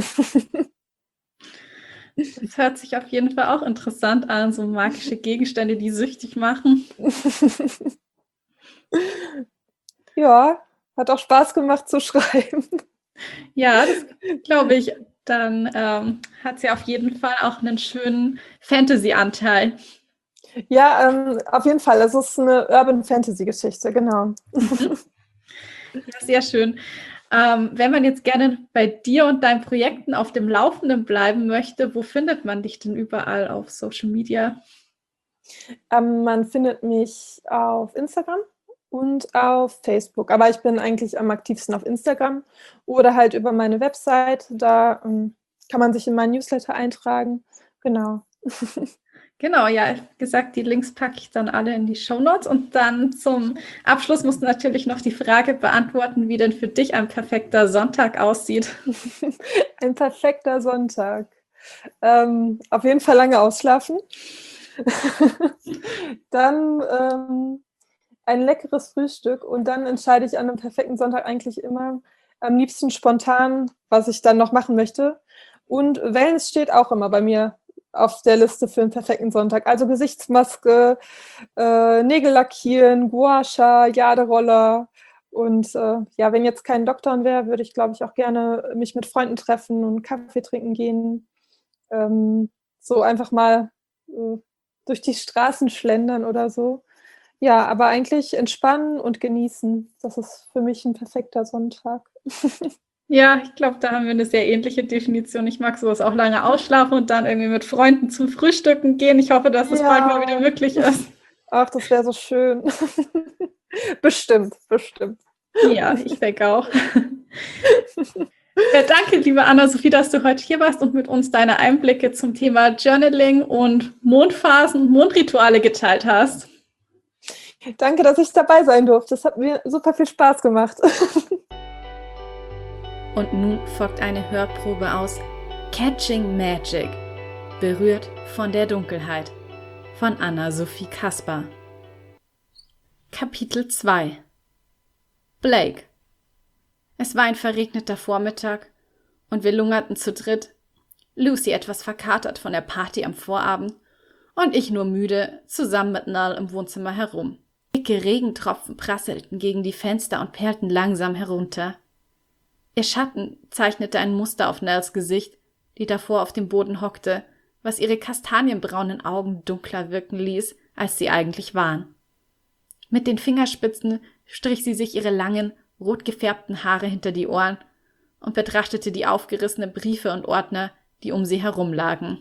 Das hört sich auf jeden Fall auch interessant an, so magische Gegenstände, die süchtig machen. Ja, hat auch Spaß gemacht zu schreiben. Ja, das glaube ich. Dann hat sie auf jeden Fall auch einen schönen Fantasy-Anteil. Ja, auf jeden Fall. Es ist eine Urban-Fantasy-Geschichte, genau. Ja, sehr schön. Wenn man jetzt gerne bei dir und deinen Projekten auf dem Laufenden bleiben möchte, wo findet man dich denn überall auf Social Media? Man findet mich auf Instagram und auf Facebook. Aber ich bin eigentlich am aktivsten auf Instagram oder halt über meine Website. Da kann man sich in meinen Newsletter eintragen. Genau. Genau, ja, wie gesagt, die Links packe ich dann alle in die Shownotes. Und dann zum Abschluss musst du natürlich noch die Frage beantworten, wie denn für dich ein perfekter Sonntag aussieht. Ein perfekter Sonntag. Auf jeden Fall lange ausschlafen. Dann ein leckeres Frühstück und dann entscheide ich an einem perfekten Sonntag eigentlich immer am liebsten spontan, was ich dann noch machen möchte. Und Wellness steht auch immer bei mir auf der Liste für einen perfekten Sonntag. Also Gesichtsmaske, Nägel lackieren, Gua Sha, Jaderoller. Und wenn jetzt kein Lockdown wäre, würde ich, glaube ich, auch gerne mich mit Freunden treffen und Kaffee trinken gehen. So einfach mal durch die Straßen schlendern oder so. Ja, aber eigentlich entspannen und genießen. Das ist für mich ein perfekter Sonntag. Ja, ich glaube, da haben wir eine sehr ähnliche Definition. Ich mag sowas auch lange ausschlafen und dann irgendwie mit Freunden zum Frühstücken gehen. Ich hoffe, dass das bald mal wieder möglich ist. Ach, das wäre so schön. Bestimmt, bestimmt. Ja, ich denke auch. Ja, danke, liebe Anna-Sophie, dass du heute hier warst und mit uns deine Einblicke zum Thema Journaling und Mondphasen und Mondrituale geteilt hast. Danke, dass ich dabei sein durfte. Das hat mir super viel Spaß gemacht. Und nun folgt eine Hörprobe aus Catching Magic, berührt von der Dunkelheit, von Anna-Sophie Kasper. Kapitel 2 Blake. Es war ein verregneter Vormittag und wir lungerten zu dritt, Lucy etwas verkatert von der Party am Vorabend und ich nur müde, zusammen mit Nell im Wohnzimmer herum. Dicke Regentropfen prasselten gegen die Fenster und perlten langsam herunter. Ihr Schatten zeichnete ein Muster auf Nells Gesicht, die davor auf dem Boden hockte, was ihre kastanienbraunen Augen dunkler wirken ließ, als sie eigentlich waren. Mit den Fingerspitzen strich sie sich ihre langen, rot gefärbten Haare hinter die Ohren und betrachtete die aufgerissenen Briefe und Ordner, die um sie herumlagen.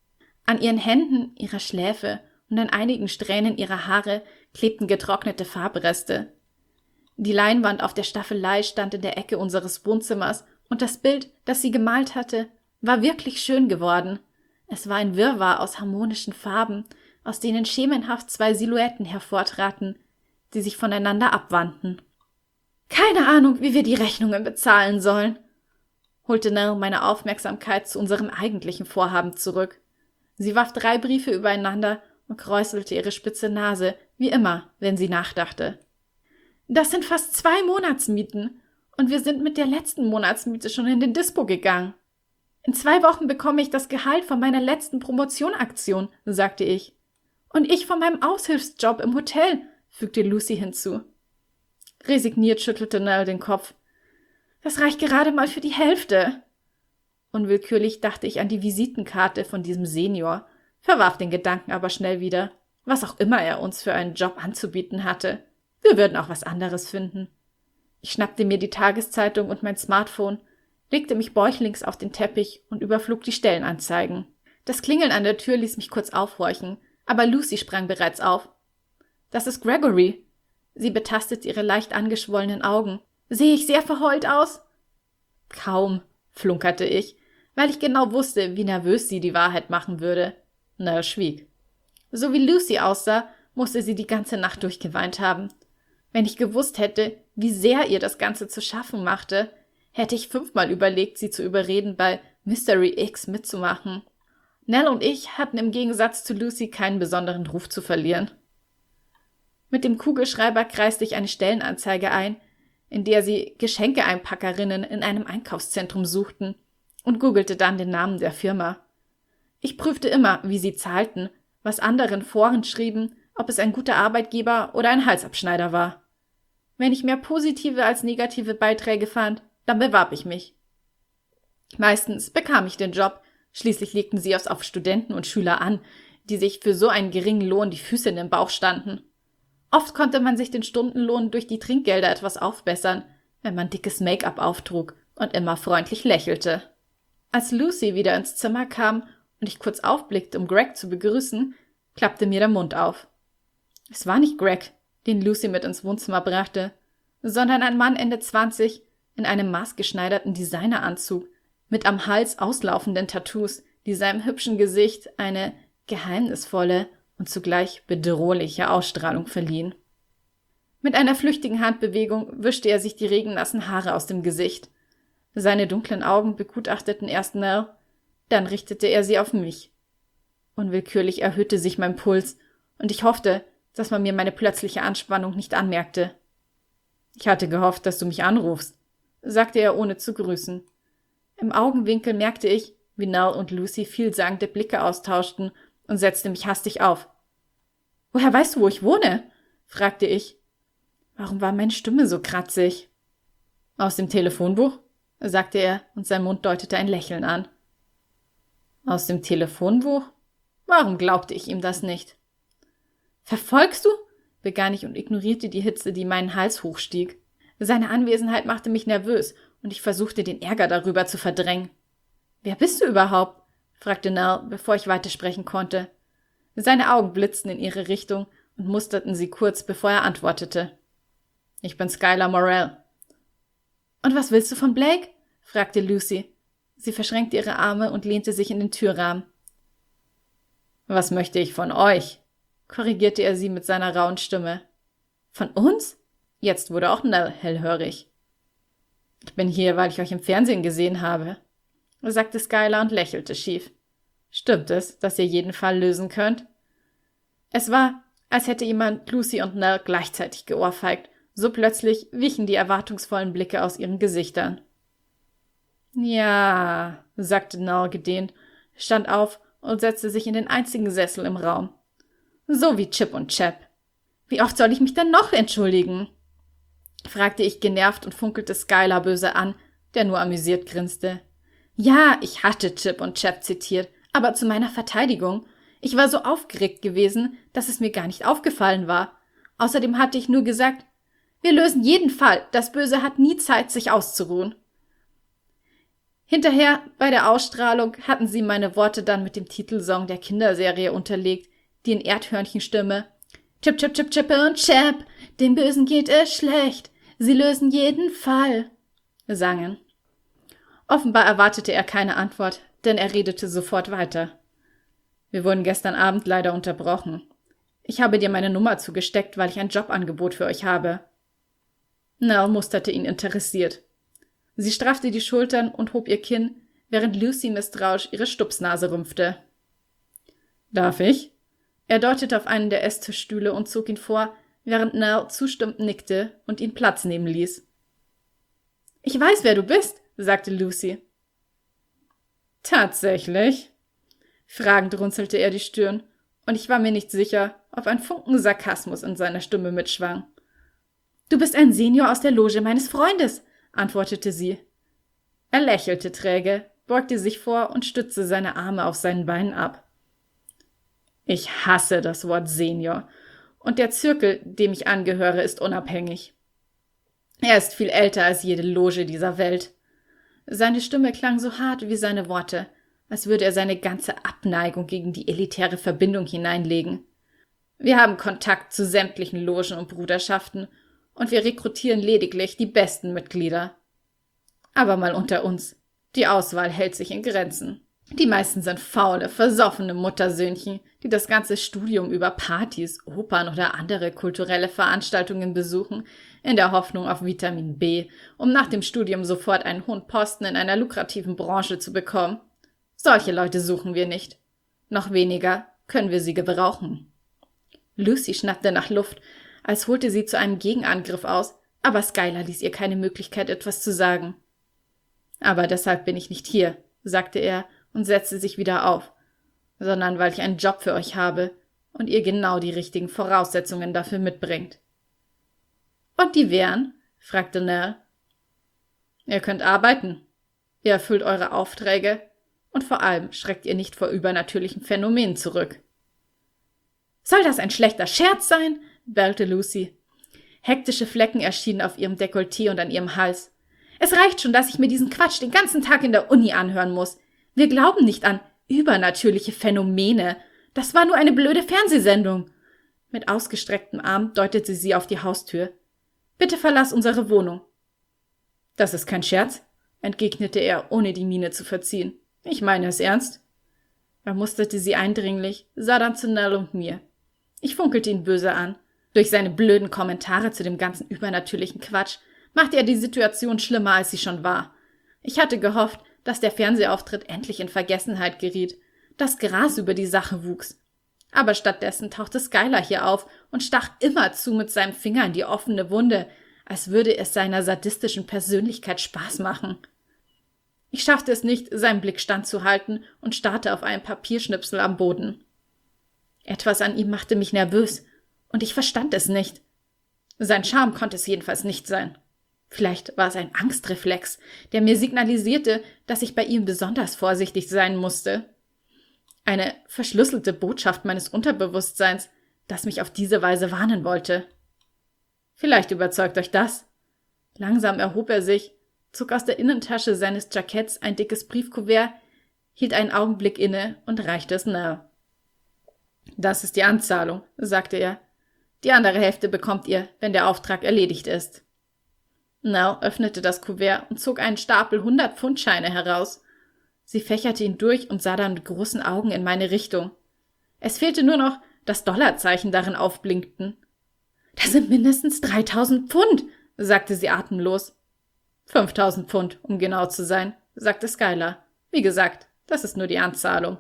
An ihren Händen, ihrer Schläfe und an einigen Strähnen ihrer Haare klebten getrocknete Farbreste. Die Leinwand auf der Staffelei stand in der Ecke unseres Wohnzimmers und das Bild, das sie gemalt hatte, war wirklich schön geworden. Es war ein Wirrwarr aus harmonischen Farben, aus denen schemenhaft zwei Silhouetten hervortraten, die sich voneinander abwandten. »Keine Ahnung, wie wir die Rechnungen bezahlen sollen«, holte Nell meine Aufmerksamkeit zu unserem eigentlichen Vorhaben zurück. Sie warf 3 Briefe übereinander und kräuselte ihre spitze Nase, wie immer, wenn sie nachdachte. »Das sind fast 2 Monatsmieten und wir sind mit der letzten Monatsmiete schon in den Dispo gegangen. In 2 Wochen bekomme ich das Gehalt von meiner letzten Promotionaktion«, sagte ich. »Und ich von meinem Aushilfsjob im Hotel«, fügte Lucy hinzu. Resigniert schüttelte Nell den Kopf. »Das reicht gerade mal für die Hälfte.« Unwillkürlich dachte ich an die Visitenkarte von diesem Senior, verwarf den Gedanken aber schnell wieder, was auch immer er uns für einen Job anzubieten hatte. Wir würden auch was anderes finden. Ich schnappte mir die Tageszeitung und mein Smartphone, legte mich bäuchlings auf den Teppich und überflog die Stellenanzeigen. Das Klingeln an der Tür ließ mich kurz aufhorchen, aber Lucy sprang bereits auf. »Das ist Gregory.« Sie betastete ihre leicht angeschwollenen Augen. »Sehe ich sehr verheult aus?« »Kaum«, flunkerte ich, weil ich genau wusste, wie nervös sie die Wahrheit machen würde. Nell schwieg. So wie Lucy aussah, musste sie die ganze Nacht durchgeweint haben. Wenn ich gewusst hätte, wie sehr ihr das Ganze zu schaffen machte, hätte ich 5-mal überlegt, sie zu überreden, bei Mystery X mitzumachen. Nell und ich hatten im Gegensatz zu Lucy keinen besonderen Ruf zu verlieren. Mit dem Kugelschreiber kreiste ich eine Stellenanzeige ein, in der sie Geschenkeeinpackerinnen in einem Einkaufszentrum suchten, und googelte dann den Namen der Firma. Ich prüfte immer, wie sie zahlten, was andere in Foren schrieben, ob es ein guter Arbeitgeber oder ein Halsabschneider war. Wenn ich mehr positive als negative Beiträge fand, dann bewarb ich mich. Meistens bekam ich den Job, schließlich legten sie es auf Studenten und Schüler an, die sich für so einen geringen Lohn die Füße in den Bauch standen. Oft konnte man sich den Stundenlohn durch die Trinkgelder etwas aufbessern, wenn man dickes Make-up auftrug und immer freundlich lächelte. Als Lucy wieder ins Zimmer kam und ich kurz aufblickte, um Greg zu begrüßen, klappte mir der Mund auf. Es war nicht Greg, den Lucy mit ins Wohnzimmer brachte, sondern ein Mann Ende 20 in einem maßgeschneiderten Designeranzug mit am Hals auslaufenden Tattoos, die seinem hübschen Gesicht eine geheimnisvolle und zugleich bedrohliche Ausstrahlung verliehen. Mit einer flüchtigen Handbewegung wischte er sich die regennassen Haare aus dem Gesicht. Seine dunklen Augen begutachteten erst Nell, dann richtete er sie auf mich. Unwillkürlich erhöhte sich mein Puls, und ich hoffte, dass man mir meine plötzliche Anspannung nicht anmerkte. »Ich hatte gehofft, dass du mich anrufst«, sagte er, ohne zu grüßen. Im Augenwinkel merkte ich, wie Nell und Lucy vielsagende Blicke austauschten, und setzte mich hastig auf. »Woher weißt du, wo ich wohne?« fragte ich. Warum war meine Stimme so kratzig? »Aus dem Telefonbuch«, sagte er, und sein Mund deutete ein Lächeln an. »Aus dem Telefonbuch? Warum glaubte ich ihm das nicht?« »Verfolgst du?« begann ich und ignorierte die Hitze, die meinen Hals hochstieg. Seine Anwesenheit machte mich nervös, und ich versuchte, den Ärger darüber zu verdrängen. »Wer bist du überhaupt?« fragte Nell, bevor ich weitersprechen konnte. Seine Augen blitzten in ihre Richtung und musterten sie kurz, bevor er antwortete. »Ich bin Skylar Morrell.« »Und was willst du von Blake?« fragte Lucy. Sie verschränkte ihre Arme und lehnte sich in den Türrahmen. »Was möchte ich von euch?« korrigierte er sie mit seiner rauen Stimme. »Von uns?« Jetzt wurde auch Nell hellhörig. »Ich bin hier, weil ich euch im Fernsehen gesehen habe«, sagte Skylar und lächelte schief. »Stimmt es, dass ihr jeden Fall lösen könnt?« Es war, als hätte jemand Lucy und Nell gleichzeitig geohrfeigt. So plötzlich wichen die erwartungsvollen Blicke aus ihren Gesichtern. Ja, sagte Nell gedehnt, stand auf und setzte sich in den einzigen Sessel im Raum. So wie Chip und Chap. Wie oft soll ich mich denn noch entschuldigen? Fragte ich genervt und funkelte Skylar böse an, der nur amüsiert grinste. Ja, ich hatte Chip und Chap zitiert, aber zu meiner Verteidigung. Ich war so aufgeregt gewesen, dass es mir gar nicht aufgefallen war. Außerdem hatte ich nur gesagt, wir lösen jeden Fall, das Böse hat nie Zeit, sich auszuruhen. Hinterher, bei der Ausstrahlung, hatten sie meine Worte dann mit dem Titelsong der Kinderserie unterlegt, die in Erdhörnchenstimme Chip, Chip, Chip, Chip und Chap, dem Bösen geht es schlecht, sie lösen jeden Fall, sangen. Offenbar erwartete er keine Antwort, denn er redete sofort weiter. Wir wurden gestern Abend leider unterbrochen. Ich habe dir meine Nummer zugesteckt, weil ich ein Jobangebot für euch habe. Nell musterte ihn interessiert. Sie straffte die Schultern und hob ihr Kinn, während Lucy misstrauisch ihre Stupsnase rümpfte. Darf ich? Er deutete auf einen der Esstischstühle und zog ihn vor, während Nell zustimmend nickte und ihn Platz nehmen ließ. Ich weiß, wer du bist, sagte Lucy. Tatsächlich? Fragend runzelte er die Stirn, und ich war mir nicht sicher, ob ein Funken Sarkasmus in seiner Stimme mitschwang. Du bist ein Senior aus der Loge meines Freundes, antwortete sie. Er lächelte träge, beugte sich vor und stützte seine Arme auf seinen Beinen ab. Ich hasse das Wort Senior, und der Zirkel, dem ich angehöre, ist unabhängig. Er ist viel älter als jede Loge dieser Welt. Seine Stimme klang so hart wie seine Worte, als würde er seine ganze Abneigung gegen die elitäre Verbindung hineinlegen. Wir haben Kontakt zu sämtlichen Logen und Bruderschaften, und wir rekrutieren lediglich die besten Mitglieder. Aber mal unter uns, die Auswahl hält sich in Grenzen. Die meisten sind faule, versoffene Muttersöhnchen, die das ganze Studium über Partys, Opern oder andere kulturelle Veranstaltungen besuchen, in der Hoffnung auf Vitamin B, um nach dem Studium sofort einen hohen Posten in einer lukrativen Branche zu bekommen. Solche Leute suchen wir nicht. Noch weniger können wir sie gebrauchen. Lucy schnappte nach Luft, als holte sie zu einem Gegenangriff aus, aber Skylar ließ ihr keine Möglichkeit, etwas zu sagen. Aber deshalb bin ich nicht hier, sagte er und setzte sich wieder auf, sondern weil ich einen Job für euch habe und ihr genau die richtigen Voraussetzungen dafür mitbringt. Und die wären? Fragte Nell. Ihr könnt arbeiten. Ihr erfüllt eure Aufträge und vor allem schreckt ihr nicht vor übernatürlichen Phänomenen zurück. Soll das ein schlechter Scherz sein? Bellte Lucy. Hektische Flecken erschienen auf ihrem Dekolleté und an ihrem Hals. Es reicht schon, dass ich mir diesen Quatsch den ganzen Tag in der Uni anhören muss. Wir glauben nicht an übernatürliche Phänomene. Das war nur eine blöde Fernsehsendung. Mit ausgestrecktem Arm deutete sie auf die Haustür. Bitte verlass unsere Wohnung. Das ist kein Scherz, entgegnete er, ohne die Miene zu verziehen. Ich meine es ernst. Er musterte sie eindringlich, sah dann zu Nell und mir. Ich funkelte ihn böse an. Durch seine blöden Kommentare zu dem ganzen übernatürlichen Quatsch machte er die Situation schlimmer, als sie schon war. Ich hatte gehofft, dass der Fernsehauftritt endlich in Vergessenheit geriet, dass Gras über die Sache wuchs. Aber stattdessen tauchte Skylar hier auf und stach immerzu mit seinem Finger in die offene Wunde, als würde es seiner sadistischen Persönlichkeit Spaß machen. Ich schaffte es nicht, seinem Blick standzuhalten und starrte auf einen Papierschnipsel am Boden. Etwas an ihm machte mich nervös, und ich verstand es nicht. Sein Charme konnte es jedenfalls nicht sein. Vielleicht war es ein Angstreflex, der mir signalisierte, dass ich bei ihm besonders vorsichtig sein musste. Eine verschlüsselte Botschaft meines Unterbewusstseins, das mich auf diese Weise warnen wollte. Vielleicht überzeugt euch das. Langsam erhob er sich, zog aus der Innentasche seines Jacketts ein dickes Briefkuvert, hielt einen Augenblick inne und reichte es Nell. Das ist die Anzahlung, sagte er. Die andere Hälfte bekommt ihr, wenn der Auftrag erledigt ist. Nell öffnete das Kuvert und zog einen Stapel 100-Pfund-Scheine heraus. Sie fächerte ihn durch und sah dann mit großen Augen in meine Richtung. Es fehlte nur noch, dass Dollarzeichen darin aufblinkten. Das sind mindestens 3.000 Pfund, sagte sie atemlos. 5.000 Pfund, um genau zu sein, sagte Skylar. Wie gesagt, das ist nur die Anzahlung.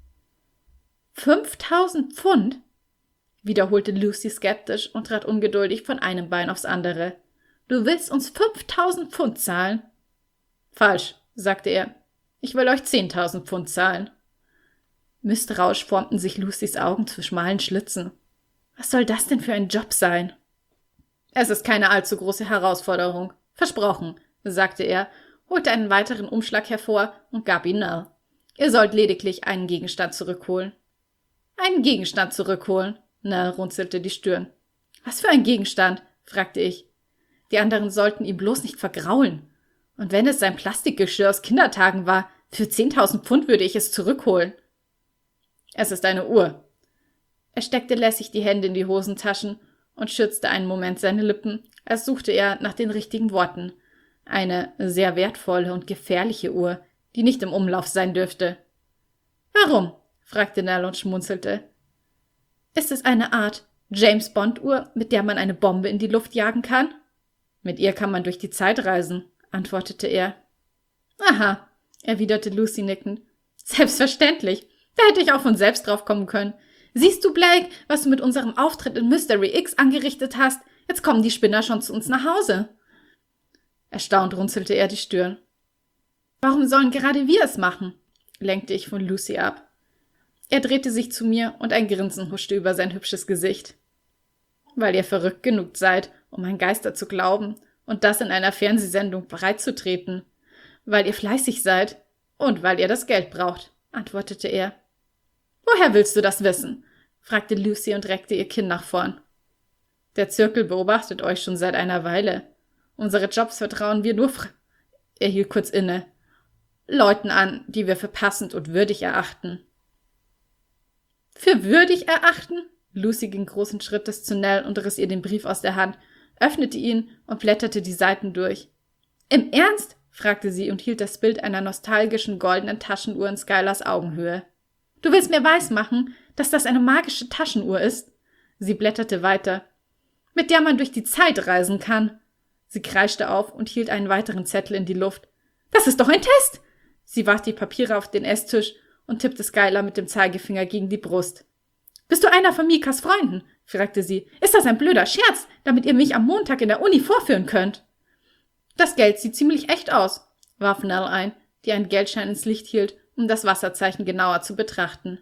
5.000 Pfund? Wiederholte Lucy skeptisch und trat ungeduldig von einem Bein aufs andere. Du willst uns 5.000 Pfund zahlen? Falsch, sagte er. Ich will euch 10.000 Pfund zahlen. Misstrauisch formten sich Lucys Augen zu schmalen Schlitzen. Was soll das denn für ein Job sein? Es ist keine allzu große Herausforderung. Versprochen, sagte er, holte einen weiteren Umschlag hervor und gab ihn Nell. Ihr sollt lediglich einen Gegenstand zurückholen. Einen Gegenstand zurückholen? Nell runzelte die Stirn. Was für ein Gegenstand? Fragte ich. Die anderen sollten ihn bloß nicht vergraulen. Und wenn es sein Plastikgeschirr aus Kindertagen war, für 10.000 Pfund würde ich es zurückholen. Es ist eine Uhr. Er steckte lässig die Hände in die Hosentaschen und schürzte einen Moment seine Lippen, als suchte er nach den richtigen Worten. Eine sehr wertvolle und gefährliche Uhr, die nicht im Umlauf sein dürfte. Warum? Fragte Nell und schmunzelte. Ist es eine Art James-Bond-Uhr, mit der man eine Bombe in die Luft jagen kann? Mit ihr kann man durch die Zeit reisen, antwortete er. Aha, erwiderte Lucy nickend. Selbstverständlich. Da hätte ich auch von selbst drauf kommen können. Siehst du, Blake, was du mit unserem Auftritt in Mystery X angerichtet hast? Jetzt kommen die Spinner schon zu uns nach Hause. Erstaunt runzelte er die Stirn. Warum sollen gerade wir es machen? Lenkte ich von Lucy ab. Er drehte sich zu mir und ein Grinsen huschte über sein hübsches Gesicht. Weil ihr verrückt genug seid, um an Geister zu glauben und das in einer Fernsehsendung bereitzutreten. Weil ihr fleißig seid und weil ihr das Geld braucht, antwortete er. Woher willst du das wissen? Fragte Lucy und reckte ihr Kinn nach vorn. Der Zirkel beobachtet euch schon seit einer Weile. Unsere Jobs vertrauen wir nur Er hielt kurz inne. Leuten an, die wir für passend und würdig erachten. Für würdig erachten? Lucy ging großen Schrittes zu Nell und riss ihr den Brief aus der Hand, öffnete ihn und blätterte die Seiten durch. Im Ernst? Fragte sie und hielt das Bild einer nostalgischen goldenen Taschenuhr in Skylers Augenhöhe. Du willst mir weismachen, dass das eine magische Taschenuhr ist? Sie blätterte weiter. Mit der man durch die Zeit reisen kann. Sie kreischte auf und hielt einen weiteren Zettel in die Luft. Das ist doch ein Test! Sie warf die Papiere auf den Esstisch und tippte Skylar mit dem Zeigefinger gegen die Brust. Bist du einer von Mikas Freunden? Fragte sie. Ist das ein blöder Scherz, damit ihr mich am Montag in der Uni vorführen könnt? Das Geld sieht ziemlich echt aus, warf Nell ein, die einen Geldschein ins Licht hielt, um das Wasserzeichen genauer zu betrachten.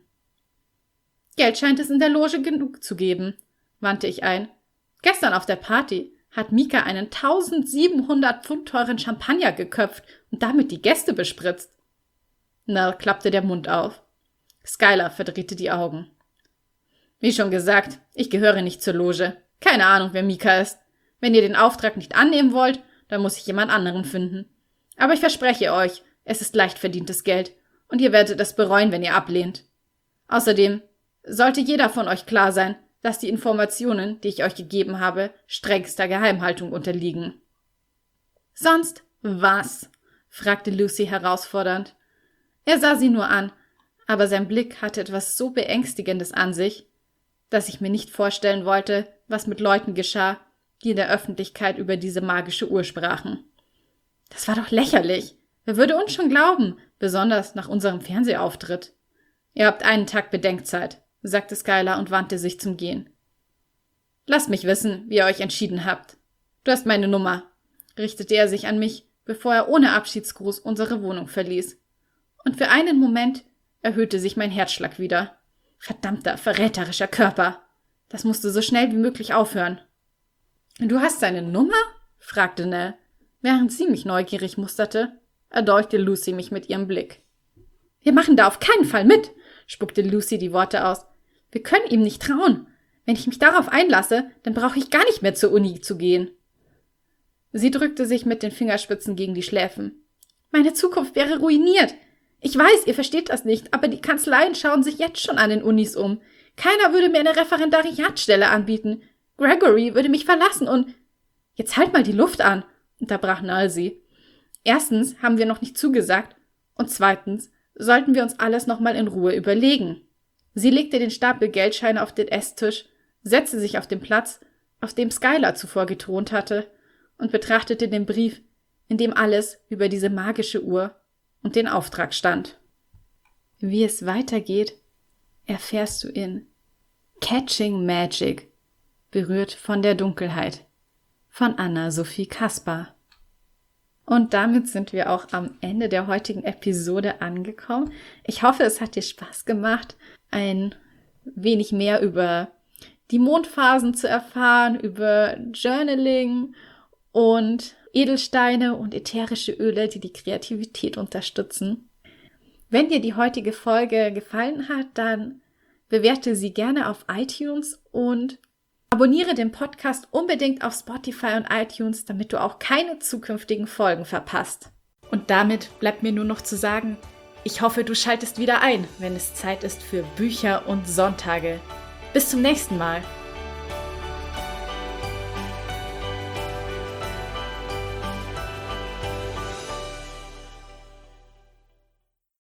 Geld scheint es in der Loge genug zu geben, wandte ich ein. Gestern auf der Party hat Mika einen 1.700 Pfund teuren Champagner geköpft und damit die Gäste bespritzt. Nell klappte der Mund auf. Skylar verdrehte die Augen. Wie schon gesagt, ich gehöre nicht zur Loge. Keine Ahnung, wer Mika ist. Wenn ihr den Auftrag nicht annehmen wollt, dann muss ich jemand anderen finden. Aber ich verspreche euch, es ist leicht verdientes Geld und ihr werdet es bereuen, wenn ihr ablehnt. Außerdem sollte jeder von euch klar sein, dass die Informationen, die ich euch gegeben habe, strengster Geheimhaltung unterliegen. Sonst was? Fragte Lucy herausfordernd. Er sah sie nur an, aber sein Blick hatte etwas so Beängstigendes an sich, dass ich mir nicht vorstellen wollte, was mit Leuten geschah, die in der Öffentlichkeit über diese magische Uhr sprachen. Das war doch lächerlich. Wer würde uns schon glauben, besonders nach unserem Fernsehauftritt? Ihr habt einen Tag Bedenkzeit, sagte Skylar und wandte sich zum Gehen. Lasst mich wissen, wie ihr euch entschieden habt. Du hast meine Nummer, richtete er sich an mich, bevor er ohne Abschiedsgruß unsere Wohnung verließ. Und für einen Moment erhöhte sich mein Herzschlag wieder. Verdammter, verräterischer Körper. Das musste so schnell wie möglich aufhören. Du hast seine Nummer? Fragte Nell, während sie mich neugierig musterte, erdolchte Lucy mich mit ihrem Blick. Wir machen da auf keinen Fall mit, spuckte Lucy die Worte aus. Wir können ihm nicht trauen. Wenn ich mich darauf einlasse, dann brauche ich gar nicht mehr zur Uni zu gehen. Sie drückte sich mit den Fingerspitzen gegen die Schläfen. Meine Zukunft wäre ruiniert. Ich weiß, ihr versteht das nicht, aber die Kanzleien schauen sich jetzt schon an den Unis um. Keiner würde mir eine Referendariatsstelle anbieten. Gregory würde mich verlassen und... Jetzt halt mal die Luft an, unterbrach Nell sie. Erstens haben wir noch nicht zugesagt und zweitens sollten wir uns alles nochmal in Ruhe überlegen. Sie legte den Stapel Geldscheine auf den Esstisch, setzte sich auf den Platz, auf dem Skylar zuvor gethront hatte, und betrachtete den Brief, in dem alles über diese magische Uhr und den Auftrag stand. Wie es weitergeht, erfährst du in Catching Magic, berührt von der Dunkelheit, von Anna-Sophie Kaspar. Und damit sind wir auch am Ende der heutigen Episode angekommen. Ich hoffe, es hat dir Spaß gemacht, ein wenig mehr über die Mondphasen zu erfahren, über Journaling und Edelsteine und ätherische Öle, die die Kreativität unterstützen. Wenn dir die heutige Folge gefallen hat, dann bewerte sie gerne auf iTunes und abonniere den Podcast unbedingt auf Spotify und iTunes, damit du auch keine zukünftigen Folgen verpasst. Und damit bleibt mir nur noch zu sagen, ich hoffe, du schaltest wieder ein, wenn es Zeit ist für Bücher und Sonntage. Bis zum nächsten Mal.